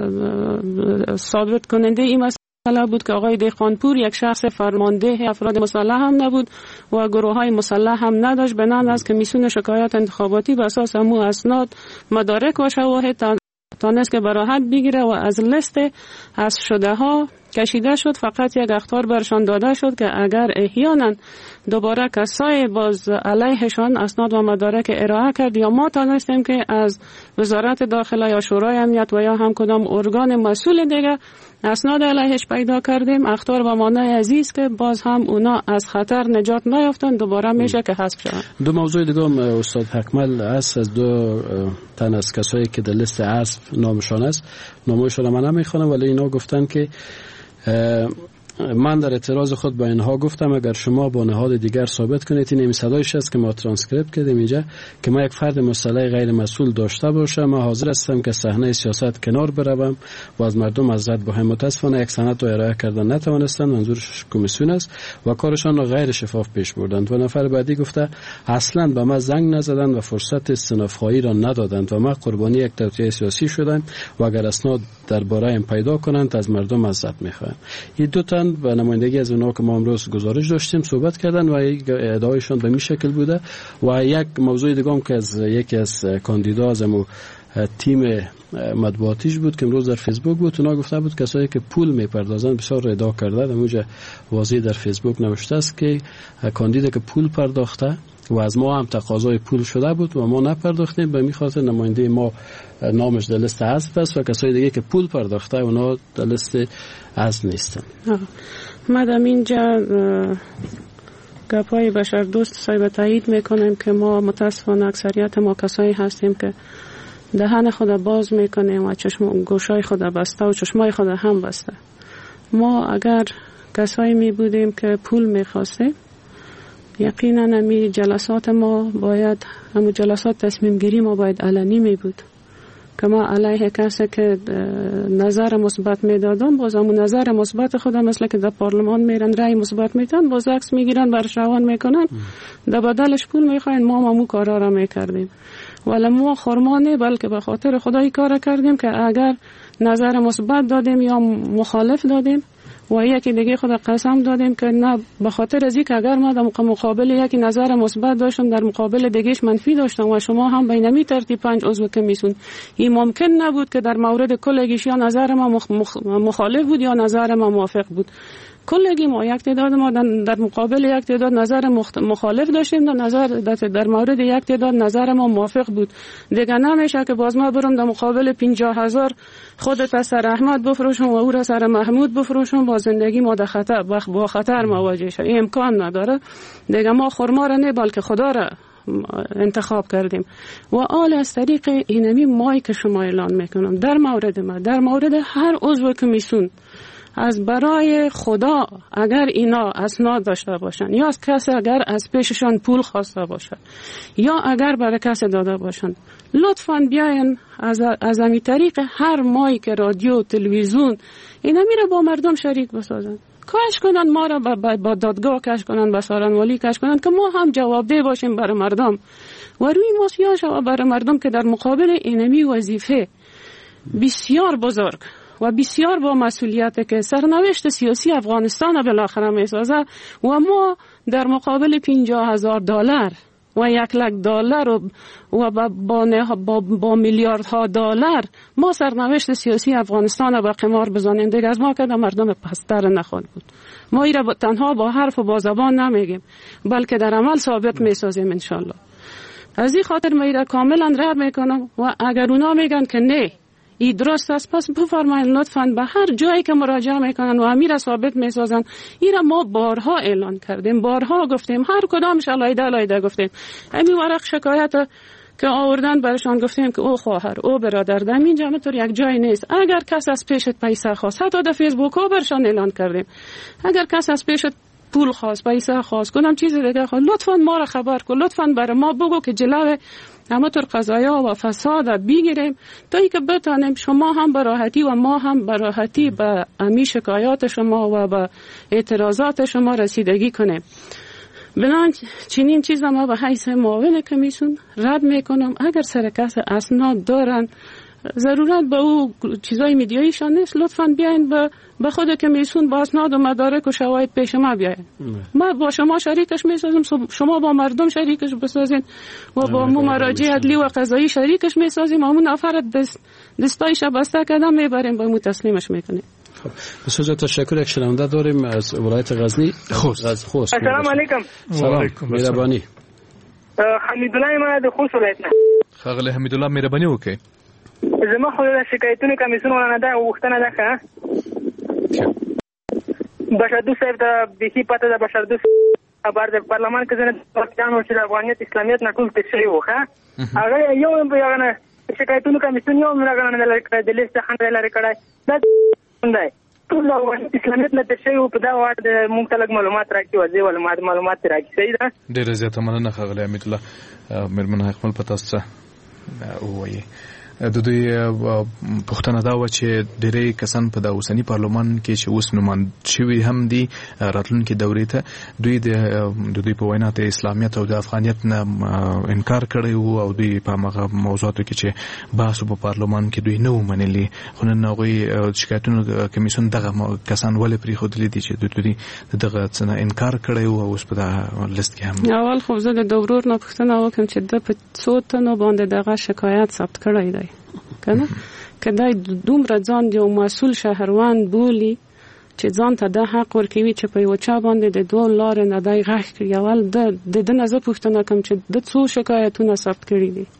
ثابت کننده این مسئله بود که آقای دهقانپور یک شخص فرمانده افراد مسلح هم نبود و گروه های مسلح هم نداشت. بنابراین از کمیسیون شکایات انتخاباتی به اساس همو اسناد مدارک و شواهد تانست که براحت بگیره و از لیست حذف شده ها کشیده شد. فقط یک اخطار برشان داده شد که اگر احیانا دوباره کسای باز علیهشان اسناد و مدارک ارائه کرد یا ما تانستیم که از وزارت داخله یا شورای امنیت و یا هم کدام ارگان مسئول دیگه اسناد علیهش پیدا کردیم، اخطار و مانع عزیز که باز هم اونا از خطر نجات نیافتن، دوباره میشه که حذف شدن. 2 موضوع دیگه هم استاد حکمل است از 2 تن از کسایی که در لیست حذف نامشان است، نامشان من نمیخوانم، ولی اینا گفتن که من در اعتراض خود با اینها گفتم اگر شما با نهاد دیگر ثابت کنید، این صدایش است که ما ترانسکریپت کردیم اینجا، که ما یک فرد مسلح غیر مسئول داشته باشم، ما حاضر هستم که صحنه سیاست کنار بروم و از مردم معذرت بخوایم. متاسفانه یک سند رو ارائه کردن نتوانستند، منظورش کمیسیون است و کارشان را غیر شفاف پیش بردند. و نفر بعدی گفته اصلا به ما زنگ نزدند و فرصت استناف‌خواهی را ندادند و ما قربانی یک توطئه سیاسی شدم و اگر اسناد درباره ام پیدا کنند از مردم معذرت می‌خوایم. این 2 تن و نمایندگی از اونها که ما امروز گزارش داشتیم صحبت کردن و ادعایشان به این شکل بوده. و یک موضوع دیگه هم که از یکی از کاندیدا از تیم مطبوعاتیش بود که امروز در فیسبوک بود، اونا گفته بود کسایی که پول میپردازن بسیار ادعا کرده، در واضح در فیسبوک نوشته است که کاندیدا که پول پرداخته و از ما هم تقاضای پول شده بود و ما نپرداختیم، به میخاطر نماینده ما نامش در لیست حذف است و کسای دیگه که پول پرداخته اونا در لیست حذف نیستن. مدام اینجا گپای بشر دوست صاحب تایید میکنیم که ما متاسفانه اکثریت ما کسایی هستیم که دهن خود باز میکنیم و گوشای خود بسته و چشمای خود هم بسته. ما اگر کسایی می بودیم که پول میخواستیم، یقینا همی جلسات ما باید، همون جلسات تصمیم گیری ما باید علنی می بود که ما علیه کسی که نظر مثبت میدادن باز همون نظر مثبت خودم مثل که در پارلمان میرن رای مثبت میدن باز عکس میگیرن برش روان میکنن، در بدلش پول میخواین. ما همون کارا را میکردیم، ولی ما خرمانه بلکه به خاطر خدای کار کردیم که اگر نظر مثبت دادیم یا مخالف دادیم و یکی دیگه خود قسم دادیم که نه، به خاطر از اینکه اگر ما در مقابل یکی نظر مثبت داشتم در مقابل دیگهش منفی داشتم و شما هم به نمی ترتیب 5 عضو کمیسیون، این ممکن نبود که در مورد کلگیش یا نظر ما مخالف بود یا نظر ما موافق بود. کلگی ما یک تعداد ما در مقابل یک تعداد نظر مخالف داشتیم، در مورد یک تعداد نظر ما موافق بود. دیگه نمیشه که باز ما برم در مقابل 50,000 خودت از سر احمد بفروشم و او را سر محمود بفروشم، با زندگی ما با خطر مواجه شد. این امکان نداره. دیگه ما خرما را نه بلکه خدا را انتخاب کردیم و آل از طریق اینمی مایی که شما اعلان میکنم در مورد ما، در مورد هر عضو کمیسیون، از برای خدا اگر اینا اسناد داشته باشن یا از کسی اگر از پیششان پول خواسته باشن یا اگر برای کسی داده باشن، لطفاً بیاین از همین طریق هر مایی که رادیو تلویزیون اینا میره با مردم شریک بسازن، کش کنن ما را با دادگاه کش کنن، با سارنوالی کش کنن که ما هم جوابده باشیم برای مردم و روی مسئله شو برای مردم که در مقابل اینمی وظیفه بسیار بزرگ و بسیار با مسئولیت که سرنوشت سیاسی افغانستان بالاخره میسازه و ما در مقابل $50,000 و $100,000 و با میلیاردها دلار ما سرنوشت سیاسی افغانستان را به قمار بزنیم. دیگه از ما که مردم پستر نخواهد بود. ما این را تنها با حرف و با زبان نمیگیم، بلکه در عمل ثابت میسازیم انشالله. از این خاطر من را کاملا رد میکنم و اگر اونا میگن که نه این درست است، پس بفرمایید لطفاً به هر جایی که مراجعه میکنن و امیر ثابت میسازن. این را ما بارها اعلان کردیم، بارها گفتیم، هر کدامش علایده گفتیم. همین ورق شکایت که آوردن برشان گفتیم که او خواهر، او برادر، در اینجا مطور یک جای نیست. اگر کس از پیشت پیسه خواست، حتی در فیسبوک ها برشان اعلان کردیم، اگر کس از پیشت پول خواست، پیسه خواست، کدام چیز دیگه خواست، لطفاً ما را خبر کن، لطفاً برای ما بگو که جلوه همه طور قضایا و فساد بگیریم تا ای که بتانیم شما هم به راحتی و ما هم به راحتی به امی شکایات شما و به اعتراضات شما رسیدگی کنیم. بنابراین چنین چیز ما به حیث معاون کمیسیون رد میکنم. اگر سرکس اسناد دارن، ضرورت به او چیزای میدیاییشان نیست، لطفاً بیاین به خود کمیسیون با اسناد و مدارک و شواهد پیش ما بیاین. ما با شما شریکش میسازیم، شما با مردم شریکش بسازین و با مراجع عدلی و قضایی شریکش میسازیم. همون نفر دستایش بسته کردن میبریم با مو تسلیمش میکنیم. بسیار تشکر. یک شنونده داریم از ولایت غزنی. خوست. السلام علیکم. سلام. مهربانی. حمیدالله ما د خوست ولایت نه. خغله حمیدالله مهربانی وکي. زما خو د شکایتونو کمیسیون ولنه دا وختنه ده ښه. بشردوست صاحب د بيخي پته د بشردوست خبر د پارلمان کې ځنه پاکستان چې د افغانیت اسلامیت نه ټول تشریح وکړه. هغه یو نه شکایتونو کمیسیون یو راغله نه لکه د لیست خنډ لري کړای. دا څنګه ټول د افغانیت اسلامیت نه تشریح په دا وخت د مختلف معلومات راکړي او ځې معلومات راکړي. صحیح ده. ډېر زیاته مننه خغله حمید الله. مېرمن خپل پته څه وایي. د دوی پښتنه دا و چې ډېری کسان په د اوسنی پارلمان کې چې اوس نوماند شوي هم دي راتلونکي دورې ته دوی د دوی په وینا ته اسلامیت او د افغانیت نه انکار کړی وو او دوی په هغه موضوعاتو کې چې بحث په پارلمان کې دوی نه ومنلي. خو نن هغوی شکایتونو کمیسیون دغه کسان ولې پرېښودلي دي چې دوی دغه څه نه انکار کړی وو او اوس په دغه لیست کې هم. اول خو زه د ورور نه پوښتنه وکړم چې د په څو تنو باندې دغه شکایت ثبت کړی دی کنه که دای دومره ځان یو مسئول شهروند بولی چې ځان ته د حق ورکوي چې په یو چا باندې د دوه لارې نه دی غږ کړي. اول د نه زه پوښتنه کوم چې د څو شکایتونه ثبت کړي دي.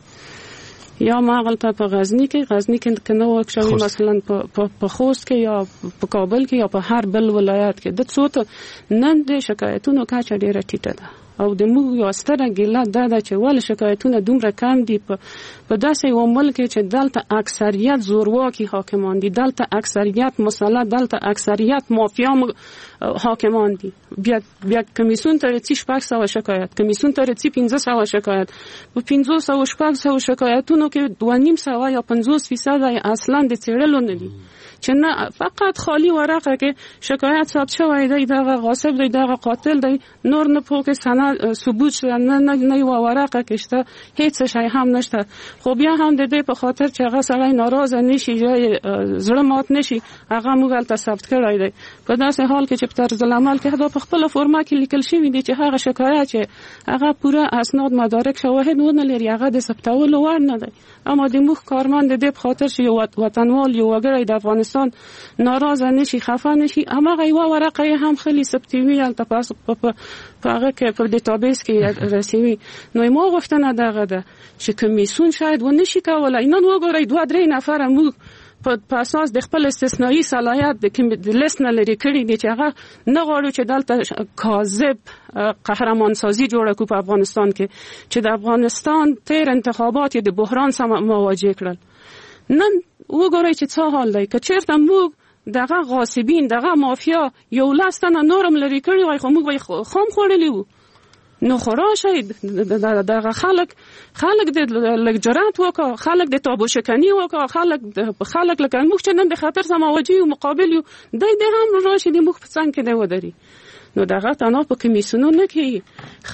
یا ما هغلته په غزني کې که نه وکشوي مثلا په خوست کې یا په کابل کې یا په هر بل ولایت کې د څو ته نن د شکایتونو کچه ډېره ټیټه ده او د موږ یو ستره ګیله دا ده چې ولې شکایتونه دومره کم دي په داسې یو ملک کې چې دلته اکثریت زورواکي حاکمان دي، دلته اکثریت مسلط، دلته اکثریت مافیا حاکمان دي. بیا کمیسیون ته رسي 600 شکایت، کمیسیون ته رسي 500 شکایت. په 500 شکایتونو کې 2.5 یا 50% اصلا د څېړلو نه دي چې نه فقط خالی ورقه کې شکایت ثبت شوی دی دغه غاصب دی دغه قاتل دی، نور نه پوکې سند ثبوت شوی نه یو ورقه کې شته، هیڅ شی هم نشته. خو بیا هم د دې په خاطر چې هغه سړی ناراضه نشي یا زړه مات نشي هغه موږ هلته ثبت کړی دی. په داسې حال کې چې په طرز العمل کې دا په خپله فورمه کې لیکل شوي دي چې هغه شکایت چې هغه پوره اسناد مدارک شواهد ونه لري هغه د ثبتولو وړ نه دی. اما د موږ کارمند د دې په خاطر چې یو وطنوال یو وګړی د افغانستان ناراضه نشي خفه نشي همغه یوه ورقه یې هم خلی ثبتوي هلته په هغه کې په ډیټابیس کې رسوي. نو ما غوښتنه دغه ده چې کمیسیون شاید ونشي کولی. نن وګورئ 2-3 نفره موږ په اساس د خپل استثنایی صلاحیت د لیست نه لري کړي دي چې هغه نه غواړو چې دلته کاذب قهرمان سازي جوړه کړو په افغانستان کې چې د افغانستان تیر انتخابات د بحران سره مواجه کړل. نن وګورئ چې څه حال دی. که چېرته موږ دغه غاصبین دغه مافیا یو لستنه نورم لري کړي وای خو موږ به خام خوړلی وو. نو خو راشئ دغه خلک د لږ جرأت وکړه، خلک د تابو شکني وکړه، خلک لکه موږ چې نن د خطر سره مواجه یو مقابل یو دی هم راشي د موږ په څنګ کې دی ودري. نو دغه تنها په کمیسیونو نه کوي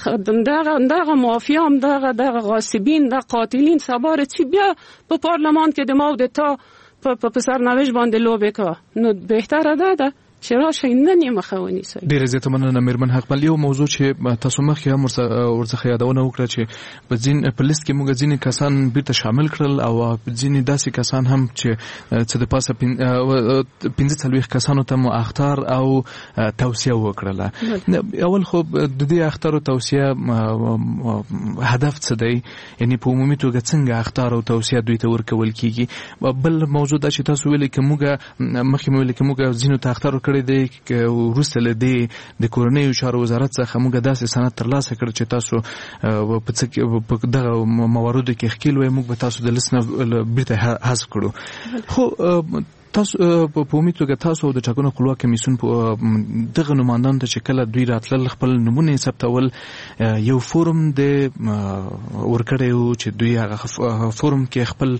دغه مافیا هم دغه غاصبین دغه قاتلین سبا رسي بیا په پارلمان کې د ما او د تا په سرنوشت باندې لوبې کوه. نو بهتره ده چې راشي نن یې مخه ونیسئ. ډېره زیاته مننه مېرمن حقمل. یو موضوع چې تاسو مخکې هم ورڅخه یادونه وکړه چې په لیست کې موږ ځینې کسان بیرته شامل کړل او ځینې داسې کسان هم چې د پاسه 45 کسانو ته مو اخطار او توصیه وکړله. اول خو د دې اخطار او توصیه هدف څه دی؟ یعنی په عمومي توګه څنګه اخطار او توصیه دوی ته ورکول کیږي؟ بل موضوع دا چې تاسو ویلي چې موږ مخکې ویلي چې موږ ځینو ته اخطار کړی دی وروسته له دې د کورنیو چارو وزارت څخه موږ داسې سند ترلاسه کړ چې تاسو په دغه مواردو کې ښکیل وای، موږ به تاسو د لیست نه بیرته حذف کړو. خو تاسو په عمومي توګه تاسو د ټاکنو خپلواک کمیسیون دغه نمایندانو ته چې کله دوی راتلل خپل نمونه یې ثبتول، یو فورم د ورکړی و چې دوی هغه فورم کې خپل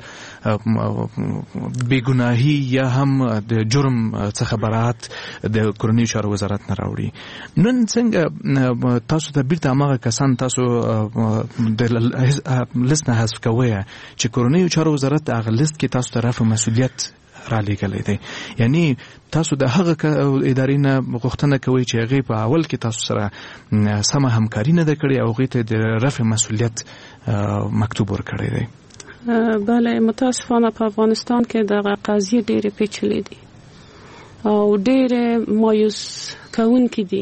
بېګناهي یا هم د جرم څخه براءت د کورنیو چارو وزارت نه راوړي. نن څنګه تاسو ته بیرته هماغه کسان تاسو د لیست نه حذف کوئ چې کورنیو چارو وزارت هغه لیست کې تاسو ته رفع مسؤلیت را لېږلی دی؟ یعنی تاسو د هغه ادارې نه غوښتنه کوئ چې هغې په اول کې تاسو سره سمه همکاري نه ده کړې او هغې ته د رفع مسؤلیت مکتوب ورکړی دی. بله، متاسفانه په افغانستان کې دغه قضیې ډېرې پیچلې دي او ډېرې مایوس کوونکې دي.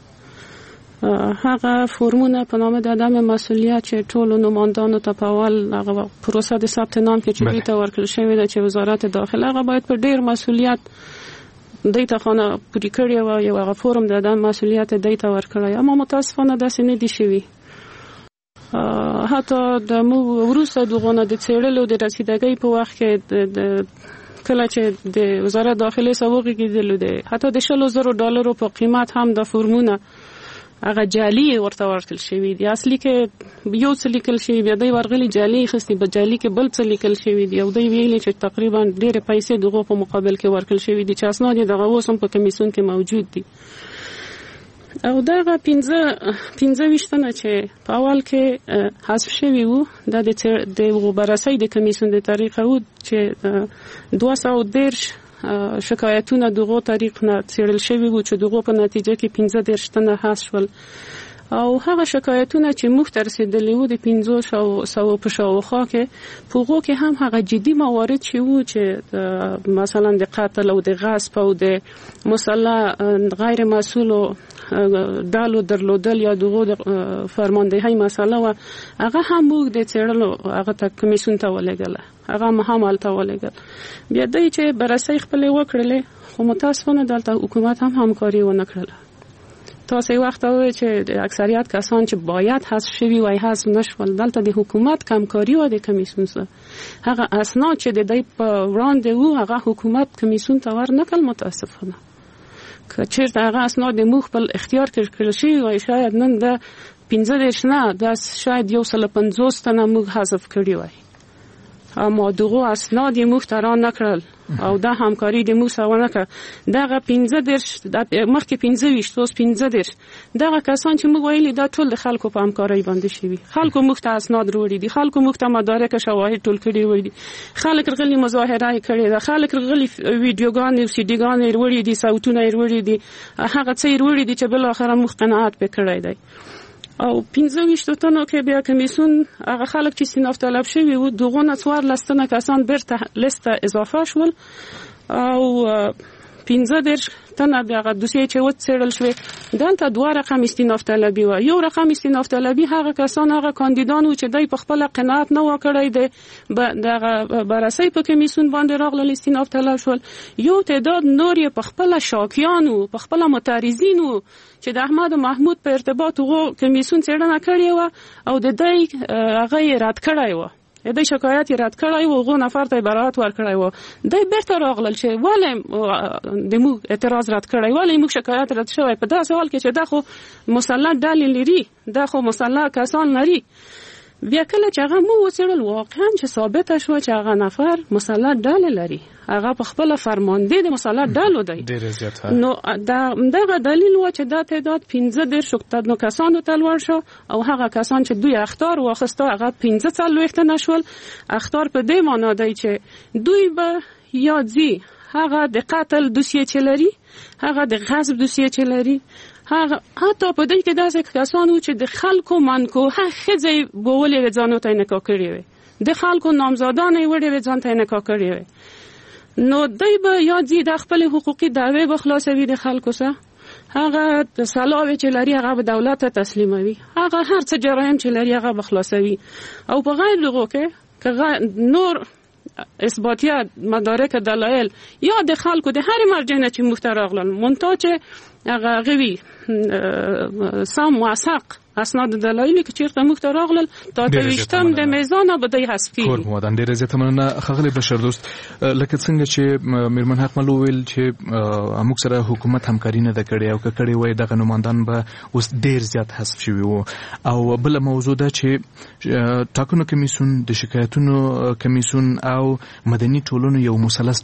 هغه فورمونه په نامه د عدم مسؤلیت چې ټولو نمایندانو ته په اول هغه پروسه د ثبت نام کې چې دوی ته ورکړل شوې ده چې وزارت داخله هغه باید په ډېر مسؤلیت دوی ته خانه پوری کړی و، یو هغه فورم د عدم مسؤلیت دوی ته ورکړی، اما متاسفانه داسې نه دي شوي. حتی د وروسته دغونه د څېړلو د رسیدګۍ په وخت کې کله چې د وزارت داخله سوغې کېدلو دی، حتی د $100,000 په قیمت هم د فورمونه هغه جعلي ورته ورکړل شوي دي. اصلي کې یو څه لیکل شوي، بیا دوی ورغلي جعلي اخیستي، په جعلي کې بل څه لیکل شوي دي او دوی ویلي چې تقریبا ډېرې پیسې دغو په مقابل کې ورکړل شوي دي چې اسناد یې دغه اوس هم په کمیسیون کې موجود دي. او دغه 15 تنه چې په اول کې حذف شوي وو، دا د بررسۍ د کمیسیون د طریقه وو چې 210 شکایتونه دغه طریق نه څېړل شوي وو چې دغه په نتیجه کې 15 تنه حذف شول. او هغه شکایتونه چې موږ ته رسېدلي وو د 500 په شاوخوا کې په هغو کې هم هغه جدي موارد چې وو چې مثلا د قتل او د غصب او د مسلح غیر مسؤلو ډالو درلودل یا دغه فرماندهي مسله و، هغه هم موږ د څېړلو هغه ته کمیسیون ته ولېږله، هغه هم هلته ولېږل. بیا دوی چې بررسۍ خپلې وکړلې، خو متاسفانه دلته حکومت هم همکاري ونه کړله. تاسو یو وخت وایي چې د اکثریت کسان چې باید حذف شوي وای حذف نشول، دلته د حکومت کمکاري و د کمیسیون سره. هغه اسناد چې د دوی په وړاندې وو هغه حکومت کمیسیون ته ورنکړل. متاسفانه که چېرته هغه اسناد موږ خپل اختیار کې کړل شوي وای، شاید نن د 15 نه دا شاید 150 تنه موږ حذف کړي وای، اما دغه اسناد یې موږ ته را نکړل او دا همکاري د موږ سره ونه کړه. دغه 15 مخکې 25 اوس 15 دغه کسان چې موږ ویلي دا ټول د خلکو په همکارۍ باندې شوي. خلکو موږ ته اسناد وروړي دي، خلکو موږ ته مدارک شواهد ټول کړي وي دي، خلک رغلي مظاهره یې کړې ده، خلک رغلي ویډیوګانې او سیډیګانې یې وروړي دي، صوتونه یې وروړي دي، هغه څه یې وروړي دي چې بل اخره موږ قناعت پې کړی دی. او 15 تنو کې بیا کمیسیون هغه خلک چې استیناف طلب شوي وو دغه نه 14 کسان بیرته لیست اضافه شول او 15 تنه دغه دوسیه چې وڅېړل شوې دلته 2 رقم استیناف طلبي و. یو رقم استیناف طلبي هغه کسان هغه کاندیدان و چې دای په خپل قناعت نه وکړی دی دغه بررسۍ په کمیسیون باندې راغلل استیناف طلب شول. یو تعداد نور په خپل شاکیان و په خپل معترضین و چې د احمد او محمود په ارتباط وغو کمیسیون څېړنه کړې و او د دای هغه رد کړی و، د شکایت رد کړی و، غو نفر ته براءت ورکړی و. دای بیرته راغلل چې ولې د موږ اعتراض رد کړی، ولې موږ شکایت رد شوی په داسې حال کې چې دا خو مسلح ډلې لري، دا خو مسلح کسان لري. بیا کله چې هغه مو وڅېړل واقعا چې ثابته شوه چې هغه نفر مسلح ډلې لري، هغه په خپل فرمانده د مسلح ډلو دی. نو دغه دلیل و چې دا تعداد 15 تنو کسانو ته لوړ شو او هغه کسان چې دوی اخطار واخیسته هغه 15 نشول. اخطار په دې معنا دی چې دوی به یا ځي هغه د قتل دوسیه چلري، هغه د غصب دوسیه چلري، هغه حتی په دې کې داسې کسانو چې د خلکو منکو خځې بولې ځانو ته نکاح کړې وي، د خلکو نامزادانه وړې ځان ته نکاح کړې وي. نو دوی به یا د خپل حقوقي دعوی به خلاصوي د خلکو سره، هغه د سلاوي چې لري هغه به دولت ته تسلیموي، هغه هر څه جرایم چې لري هغه به خلاصوي. او په غیر دغه کې نور اثباتیات، مدارک، دلایل یا د خلکو د هر مرجع چې مخترغلن مونته چې هغه غوي سم موثق اسناد دلایلی که چیرته مخترغلل تا تویشتم د میزان به دی حذف کیږي. کور مودان ډیره زیاته مننه خغلی بشر دوست. لکه څنګه چې میرمن حق ملو ویل چې موږ سره حکومت همکاري نه کړې او کړې وای دغه نمائندان به اوس ډیر زیات حذف شوی وو. او بل موضوع ده چې ټاکنو کمیسیون د شکایتونو کمیسیون او مدني ټولنو یو مثلث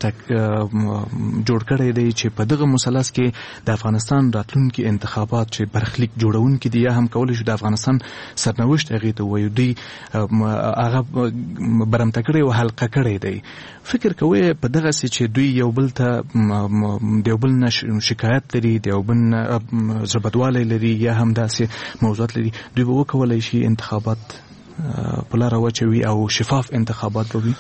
جوړ کړی دی چې په دغه مثلث کې د افغانستان راتلونکي انتخابات چې برخلیک جوړونکي دي یا هم کولای د افغانستان سرنوشت هغه ته وایي دی هغه برمته کړی او حلقه کړی دی. فکر کوي په دغه سي چې دوی یو بل ته یو بل شکایت لري، یو بل زبدواله لري یا هم داسې موضوعات لري، دوی به وکولای شي انتخابات په لار واچوي او شفاف انتخابات وي.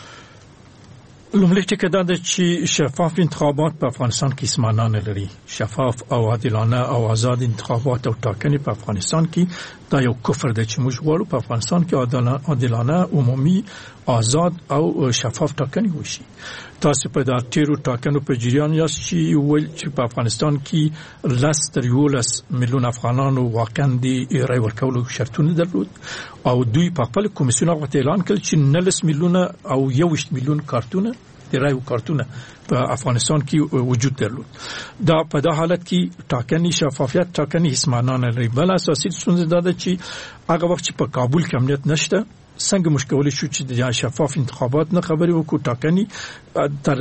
لومړی ټکی دا ده چې شفاف انتخابات په افغانستان کې اسمانه نه لري. شفاف او عادلانه او آزاد انتخابات او ټاکنې په افغانستان کې دا یو کفر دی چې موږ غواړو په افغانستان کې عادلانه، عمومي، آزاد او شفاف ټاکنې وشي. تاسو په دا تیرو ټاکنو په جریان یاست چې ول چې په افغانستان کې 11 میلیون افغانانو واقعا د رای ورکولو شرطونه درلود او دوی په خپل کمیسیون هغه اعلان کړ چې 19 میلیون او 21 میلیون کارتونه د رای کارتونه په افغانستان کې وجود درلود. دا په دا حالت کې ټاکنې شفافیت، ټاکنې اسمانه نه لري. بل اساسي ستونزه دا ده چې هغه وخت چې په کابل کې امنیت نشته څنګه مشکل شو چې د شفاف انتخابات نه خبري وکړو. ټاکنې تر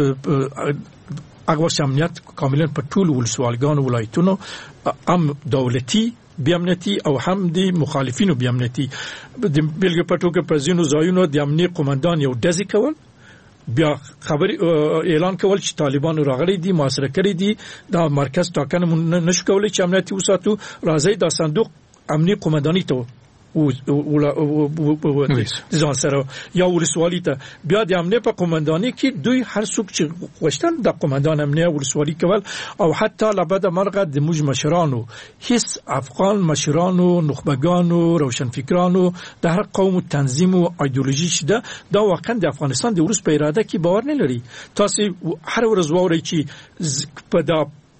هغه امنیت کاملا په ټول ولسوالګانو ولایتونو هم دولتي بیامنیتی او هم د مخالفینو بیامنیتی د بلګ پټو کې په ځینو ځایونو د امنیت قومندان یو دزي کول، بیا خبر اعلان کول چې طالبان راغلي دي، محاصره کړي دي، دا مرکز ټاکنه نشو کولای چې امنیتي وساتو، راځي دا صندوق امنیت قومنداني ته ځان سره یا ولسوالي ته بیا د امنیت په قومنداني کې دوی هر څوک چې غوښتل د قومندان امنیت ولسوالي کول او حتی لبد مرغه د موج مشرانو هیڅ افغان مشرانو، نخبگانو، روشنفکرانو د هر قوم تنظیم او ایدئولوژي شته دا واقعا د افغانستان د ورس په اراده کې باور نه لري. تاسو هر ورځ ووري چې په دا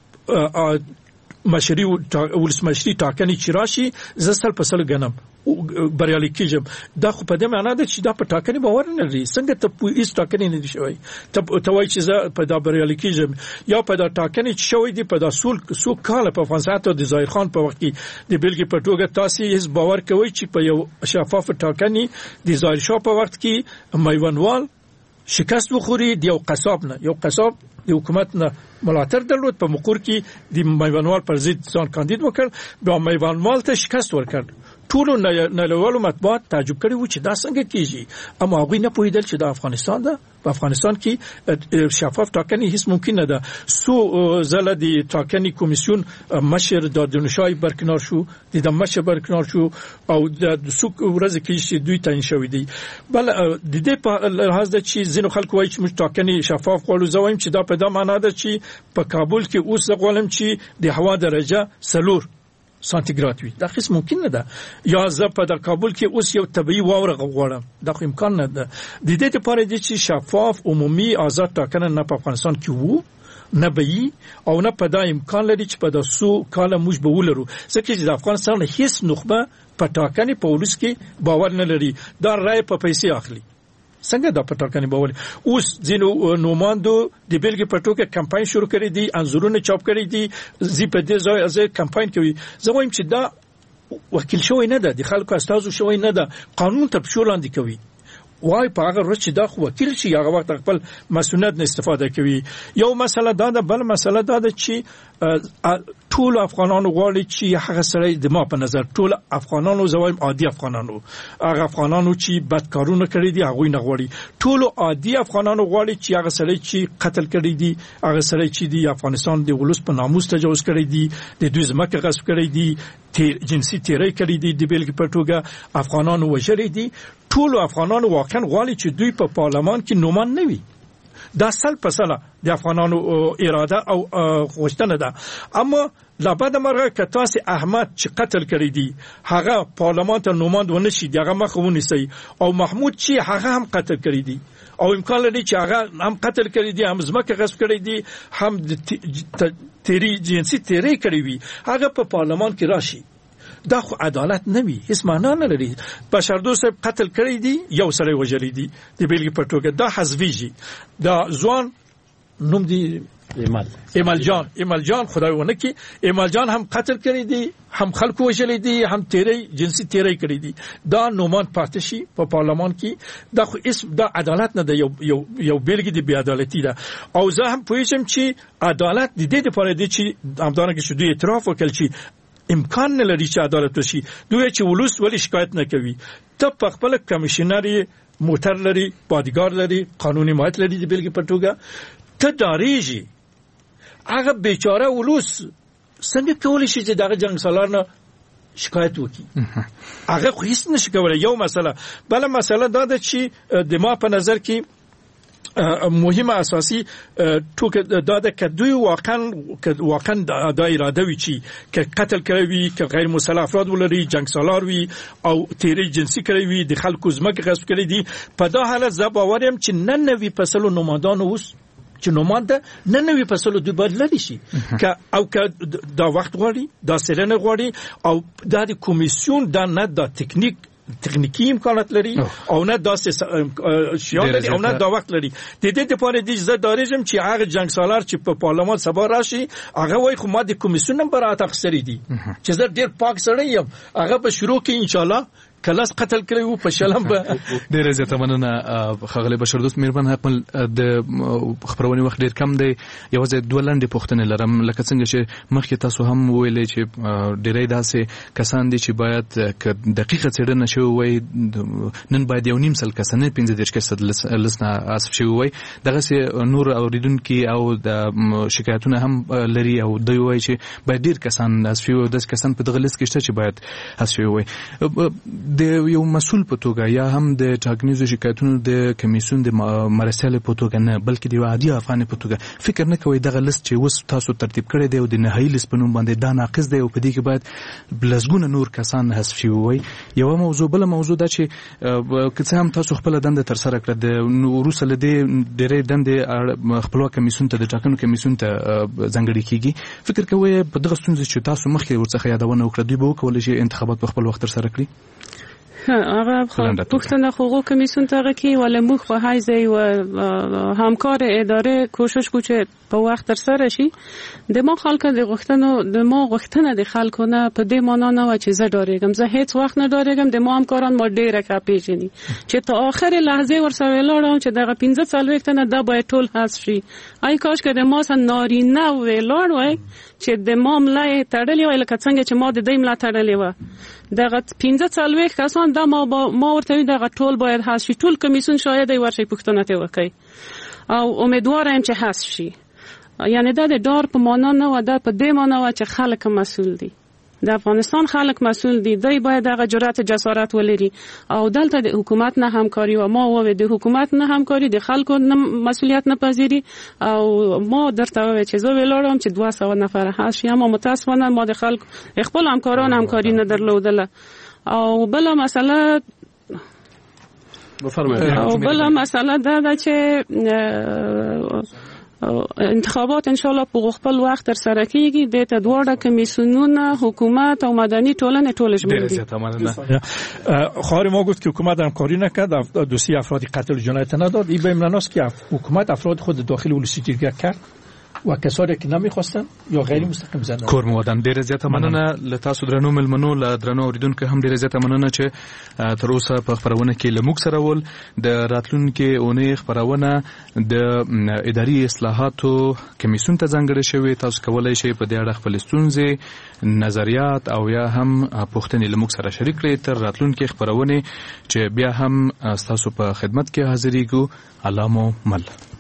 مشري ولسمشري ټاکنې چې راشي زسل په سل غنم بریالي کېږم. دا خو په دې معنی ده چې دا په ټاکنې باور نه لري. څنګه ته په هیڅ ټاکنې نه دي شوی ته وایي چې زه په دا بریالي کېږم یا په دا ټاکنې چې شوی دی په دا سو کال په افغانستان ته د ظاهر خان په وخت کې د بلګې په توګه تاسو هیڅ باور کوي چې په یو شفاف ټاکنې د ظاهر شاه په وخت کې میوانوال شکست وخوري د یو قصاب نه، یو قصاب د حکومت نه ملاتړ درلود په مقر کې د میوانوال پر ضد ځان کاندید وکړ، بیا میوانوال ته شکست ورکړ. ټول نړیوالو مطبوعات تعجب کړي و چې دا څنګه کیږي، اما هغه نه پوهیدل چې د افغانستان ده په افغانستان کې شفاف ټاکنې هیڅ ممکن نه ده. سو زله د ټاکنې کمیسیون مشر د دنشای برکنار شو، د مشر برکنار شو او د سو ورځ کې چې دوی تعین شوی دی. بل د دې په لحاظ ده چې ځینو خلک وایي چې ټاکنې شفاف غواړو، زه وایم چې دا په دا معنا ده چې په کابل کې اوس غواړم چې د هوا درجه 4 سانتیګراد وي. دا هیڅ ممکن نه ده. یا زه په د کابل کې اوس یو طبيعي واوره غواړم، دا خو امکان نه ده. د دې لپاره چې شفاف عمومي آزاد ټاکنه نه په افغانستان کې وو نه به او نه په دا امکان لري چې په د سو کاله موږ به ولرو، ځکه چې د افغانستان هیڅ نخبه په ټاکنې په ولس کې باور نه لري. دا رای په پیسې اخلي. څنګه دا پټاکنې باور اوس ځینو نوماندو د بیلګې پټو کې کمپاین شروع کړی دی، انځورونه چاپ کړی دي، زی په دې ځای کمپاین کوي. زه وایم چې دا وکیل شوی نه ده، د خلکو استازو شوی نه ده، قانون ته پښو لاندې کوي. وای په هغه ورځ چې دا خو وکیل شي هغه وخت خپل مسؤلیت نه استفاده کوي. یو مسله دا ده، بل مسله دا ده چې ټول افغانانو غواړي چې هغه سره د ما په نظر ټول افغانانو زوایم عادي افغانانو، هغه افغانانو چې بدکارونه کړی دي هغه نه غواړي. ټول عادي افغانانو غواړي چې هغه سره چې قتل کړی دي، هغه سره چې د افغانستان د ولس په ناموس تجاوز کړی دي، د دوی ځمکه غصب کړی دي، جنسي تیری کړی دي، د بیلګې په توګه افغانانو وژلي دي. ټول افغانانو واقعا غواړي چې دوی په پارلمان کې نومان نه وي. دا سل په سله د افغانانو اراده او غوښتنه ده. اما لابد مرغه که تاسو احمد چې قتل کړی دی هغه پارلمان ته نوماند ونه شي، هغه مخ ونیسي، او محمود چې هغه هم قتل کړی دی او امکان لري چې هغه هم قتل کړی دی، هم ځمکه غصب کړی دی، هم تیری جنسي تیری کړی وي، هغه په پارلمان کې راشي. دا خو عدالت نه وي، هیڅ معنا نه لري. بشردو صاحب قتل کړی دی، یو سره وژلی دی، د بیلګې په توګه دا حذفیږي. دا ځوان نوم دی ایمل جان خدای ونه کی، ایمل جان هم قتل کړی دی، هم خلکو وژلی دی، هم تیری جنسي تیری کړی دی. دا نومان پاتې شي په پارلمان کې. دا خو اسم دا عدالت نه ده، یو بیلګې دی بی عدالتي ده. او زه هم پوهیږم چې عدالت د دې لپاره دی چې همدارنګه شو دوی اعتراف وکړي چې امکان نه لري چې عدالت وشي. دوی چې ولوس ولی شکایت نه کوي. ته په خپل کمیشنری موټر لري، بادیګار لري، قانوني ماهیت لري، د بیلګې په توګه ته ډاریږي. هغه بیچاره ولوس څنګه کولی شي چې دغه جنگ سالار نه شکایت وکړي؟ هغه خو هیڅ نشي کولی. یو مسله. بل مسله دا ده چې د ما په نظر کې مهمه اساسي ټوکه دا ده که دوی واقعا دا اراده وي چې که قتل کړی وي، که غیر مسلح افراد ولري، جنگ سالار وي او تیری جنسي کړی وي، د خلکو ځمکې غصب کړی دي، په دا حالت زه باور یم چې نه نوي فصلو نمایندان اوس چې نومانده نه نوي فصلو دوی باید لري شي او که دا وخت غواړي، دا څېړنه غواړي، او دا د کمیسیون دا نه دا تکنیکی امکانات لري او نه داسې شیان لري او نه دا وخت لري. د دې لپاره د زه داریږم چې هغه جنگ سالار چې په پارلمان سبا راشي هغه وایي خو ما د کمیسیون نمبر اخیستلی دي چې زه ډېر پاک سړی یم، هغه په شروع کې ان شاء الله کلاس قتل کړی وو په شلم به. ډېر زیاته مننه ښاغلی بشردوست مهربان حقمل. د خبرونې وخت ډېر کم دی، یوازې دوه لنډې پوښتنې لرم. لکه څنګه چې مخکې تاسو هم ویلې چې ډېری داسې کسان دي چې باید که دقیقه څېړنه شوې وای نن باید 1.5 سل کسانې 15% لس نه حذف شوي وای. دغسې نور اورېدونکي او د شکایتونه هم لري او دوی وایي چې باید ډېر کسان حذف شوي وای، داسې کسان په دغه لیست کې شته چې باید حذف شوي وای. د یو مسؤل په توګه یا هم د ټاکنیزو شکایتونو د کمیسیون د مرستیال په توګه نه، بلکې د عادي افغان په توګه فکر نه کوي دغه لیست چې اوس تاسو ترتیب کړی دی او د نهایي لیست په نوم باندې دا ناقص دی او په دې کې باید لسګونه نور کسان حذف شوي وای. یوه موضوع. بله موضوع دا چې که څه هم تاسو خپله دنده ترسره کړه، د وروسته له دې ډېرې دندې خپلواک کمیسیون ته، د ټاکنو کمیسیون ته ځانګړې کېږي. فکر کوئ په دغه ستونزې چې تاسو مخکې ورڅخه یادونه وکړه دوی به وکولی شي انتخابات په خپل وخت ترسره کړي؟ هغه پښتنه حقوق کمیسیون ته کې ولې موږ په حیث و همکار اداره کوشش کو چې په وخت تر سره شي. د ما خلکو د غوښتنه د خلکو نه په دې معنا نه و چې زه ډارېږم، زه هیڅ وخت نه ډارېږم. د ما همکاران ما ډېره ښه پېژني چې ته آخر لحظه ورسره ولاړم چې دغه 15 تنه دا باید ټول حذف شي. آی کاش که د ما سره نارینه ولاړ وای چې د ما ملای تړلې وای لکه څنګه چې ما د دې ملا تړلې و. دغه 15 کسان دا ما ورته دغه ټول باید حذف شي. ټول کمیسیون شاید ورشي پښتنه ته وکړي او امیدوارم چې حذف شي. یعنی دا د ډار په معنا نه و، دا په دې معنا و چې خلک مسؤل دي، د افغانستان خلک مسؤل دي، دوی باید هغه جرأت جسارت ولري او دلته د حکومت نه همکاري و ما و د حکومت نه همکاري د خلکو مسؤلیت نه پذیری او ما درته وای چې زه ویلارم چې 200 نفر هست شي، اما متاسفانه ما د خلکو خپل همکاران همکاري نه درلودله. او بل مسله دا چې انتخابات ان شاء الله په خپل وخت تر سره کیږي. د ته دواړه کمیسیونونه، حکومت او مدني ټولنه ټولش ملي. خواهر ما گفت که حکومت همکاری نکرد، دوسیه افراد قتل جنایت نداد. این به این معناست که حکومت افراد خود داخل ولسی جرگه کرد و کسانی که نمیخواستن یا غیر مستقیم زدن. کور مودان ډیره زیاته مننه له تاسو درنو ملمنو له درنو اوریدونکو هم ډیره زیاته مننه چې تر اوسه په خبرونه کې لموږ سره ول. د راتلونکي اونۍ خبرونه د اداري اصلاحاتو کمیسیون ته ځانګړې شوې. تاسو کولای شئ په دې اړه خپل ستونزې، نظریات او یا هم پوښتنې لموږ سره شریک کړئ تر راتلونکي خبرونه چې بیا هم تاسو په خدمت کې حاضرېږو. الله مو مل.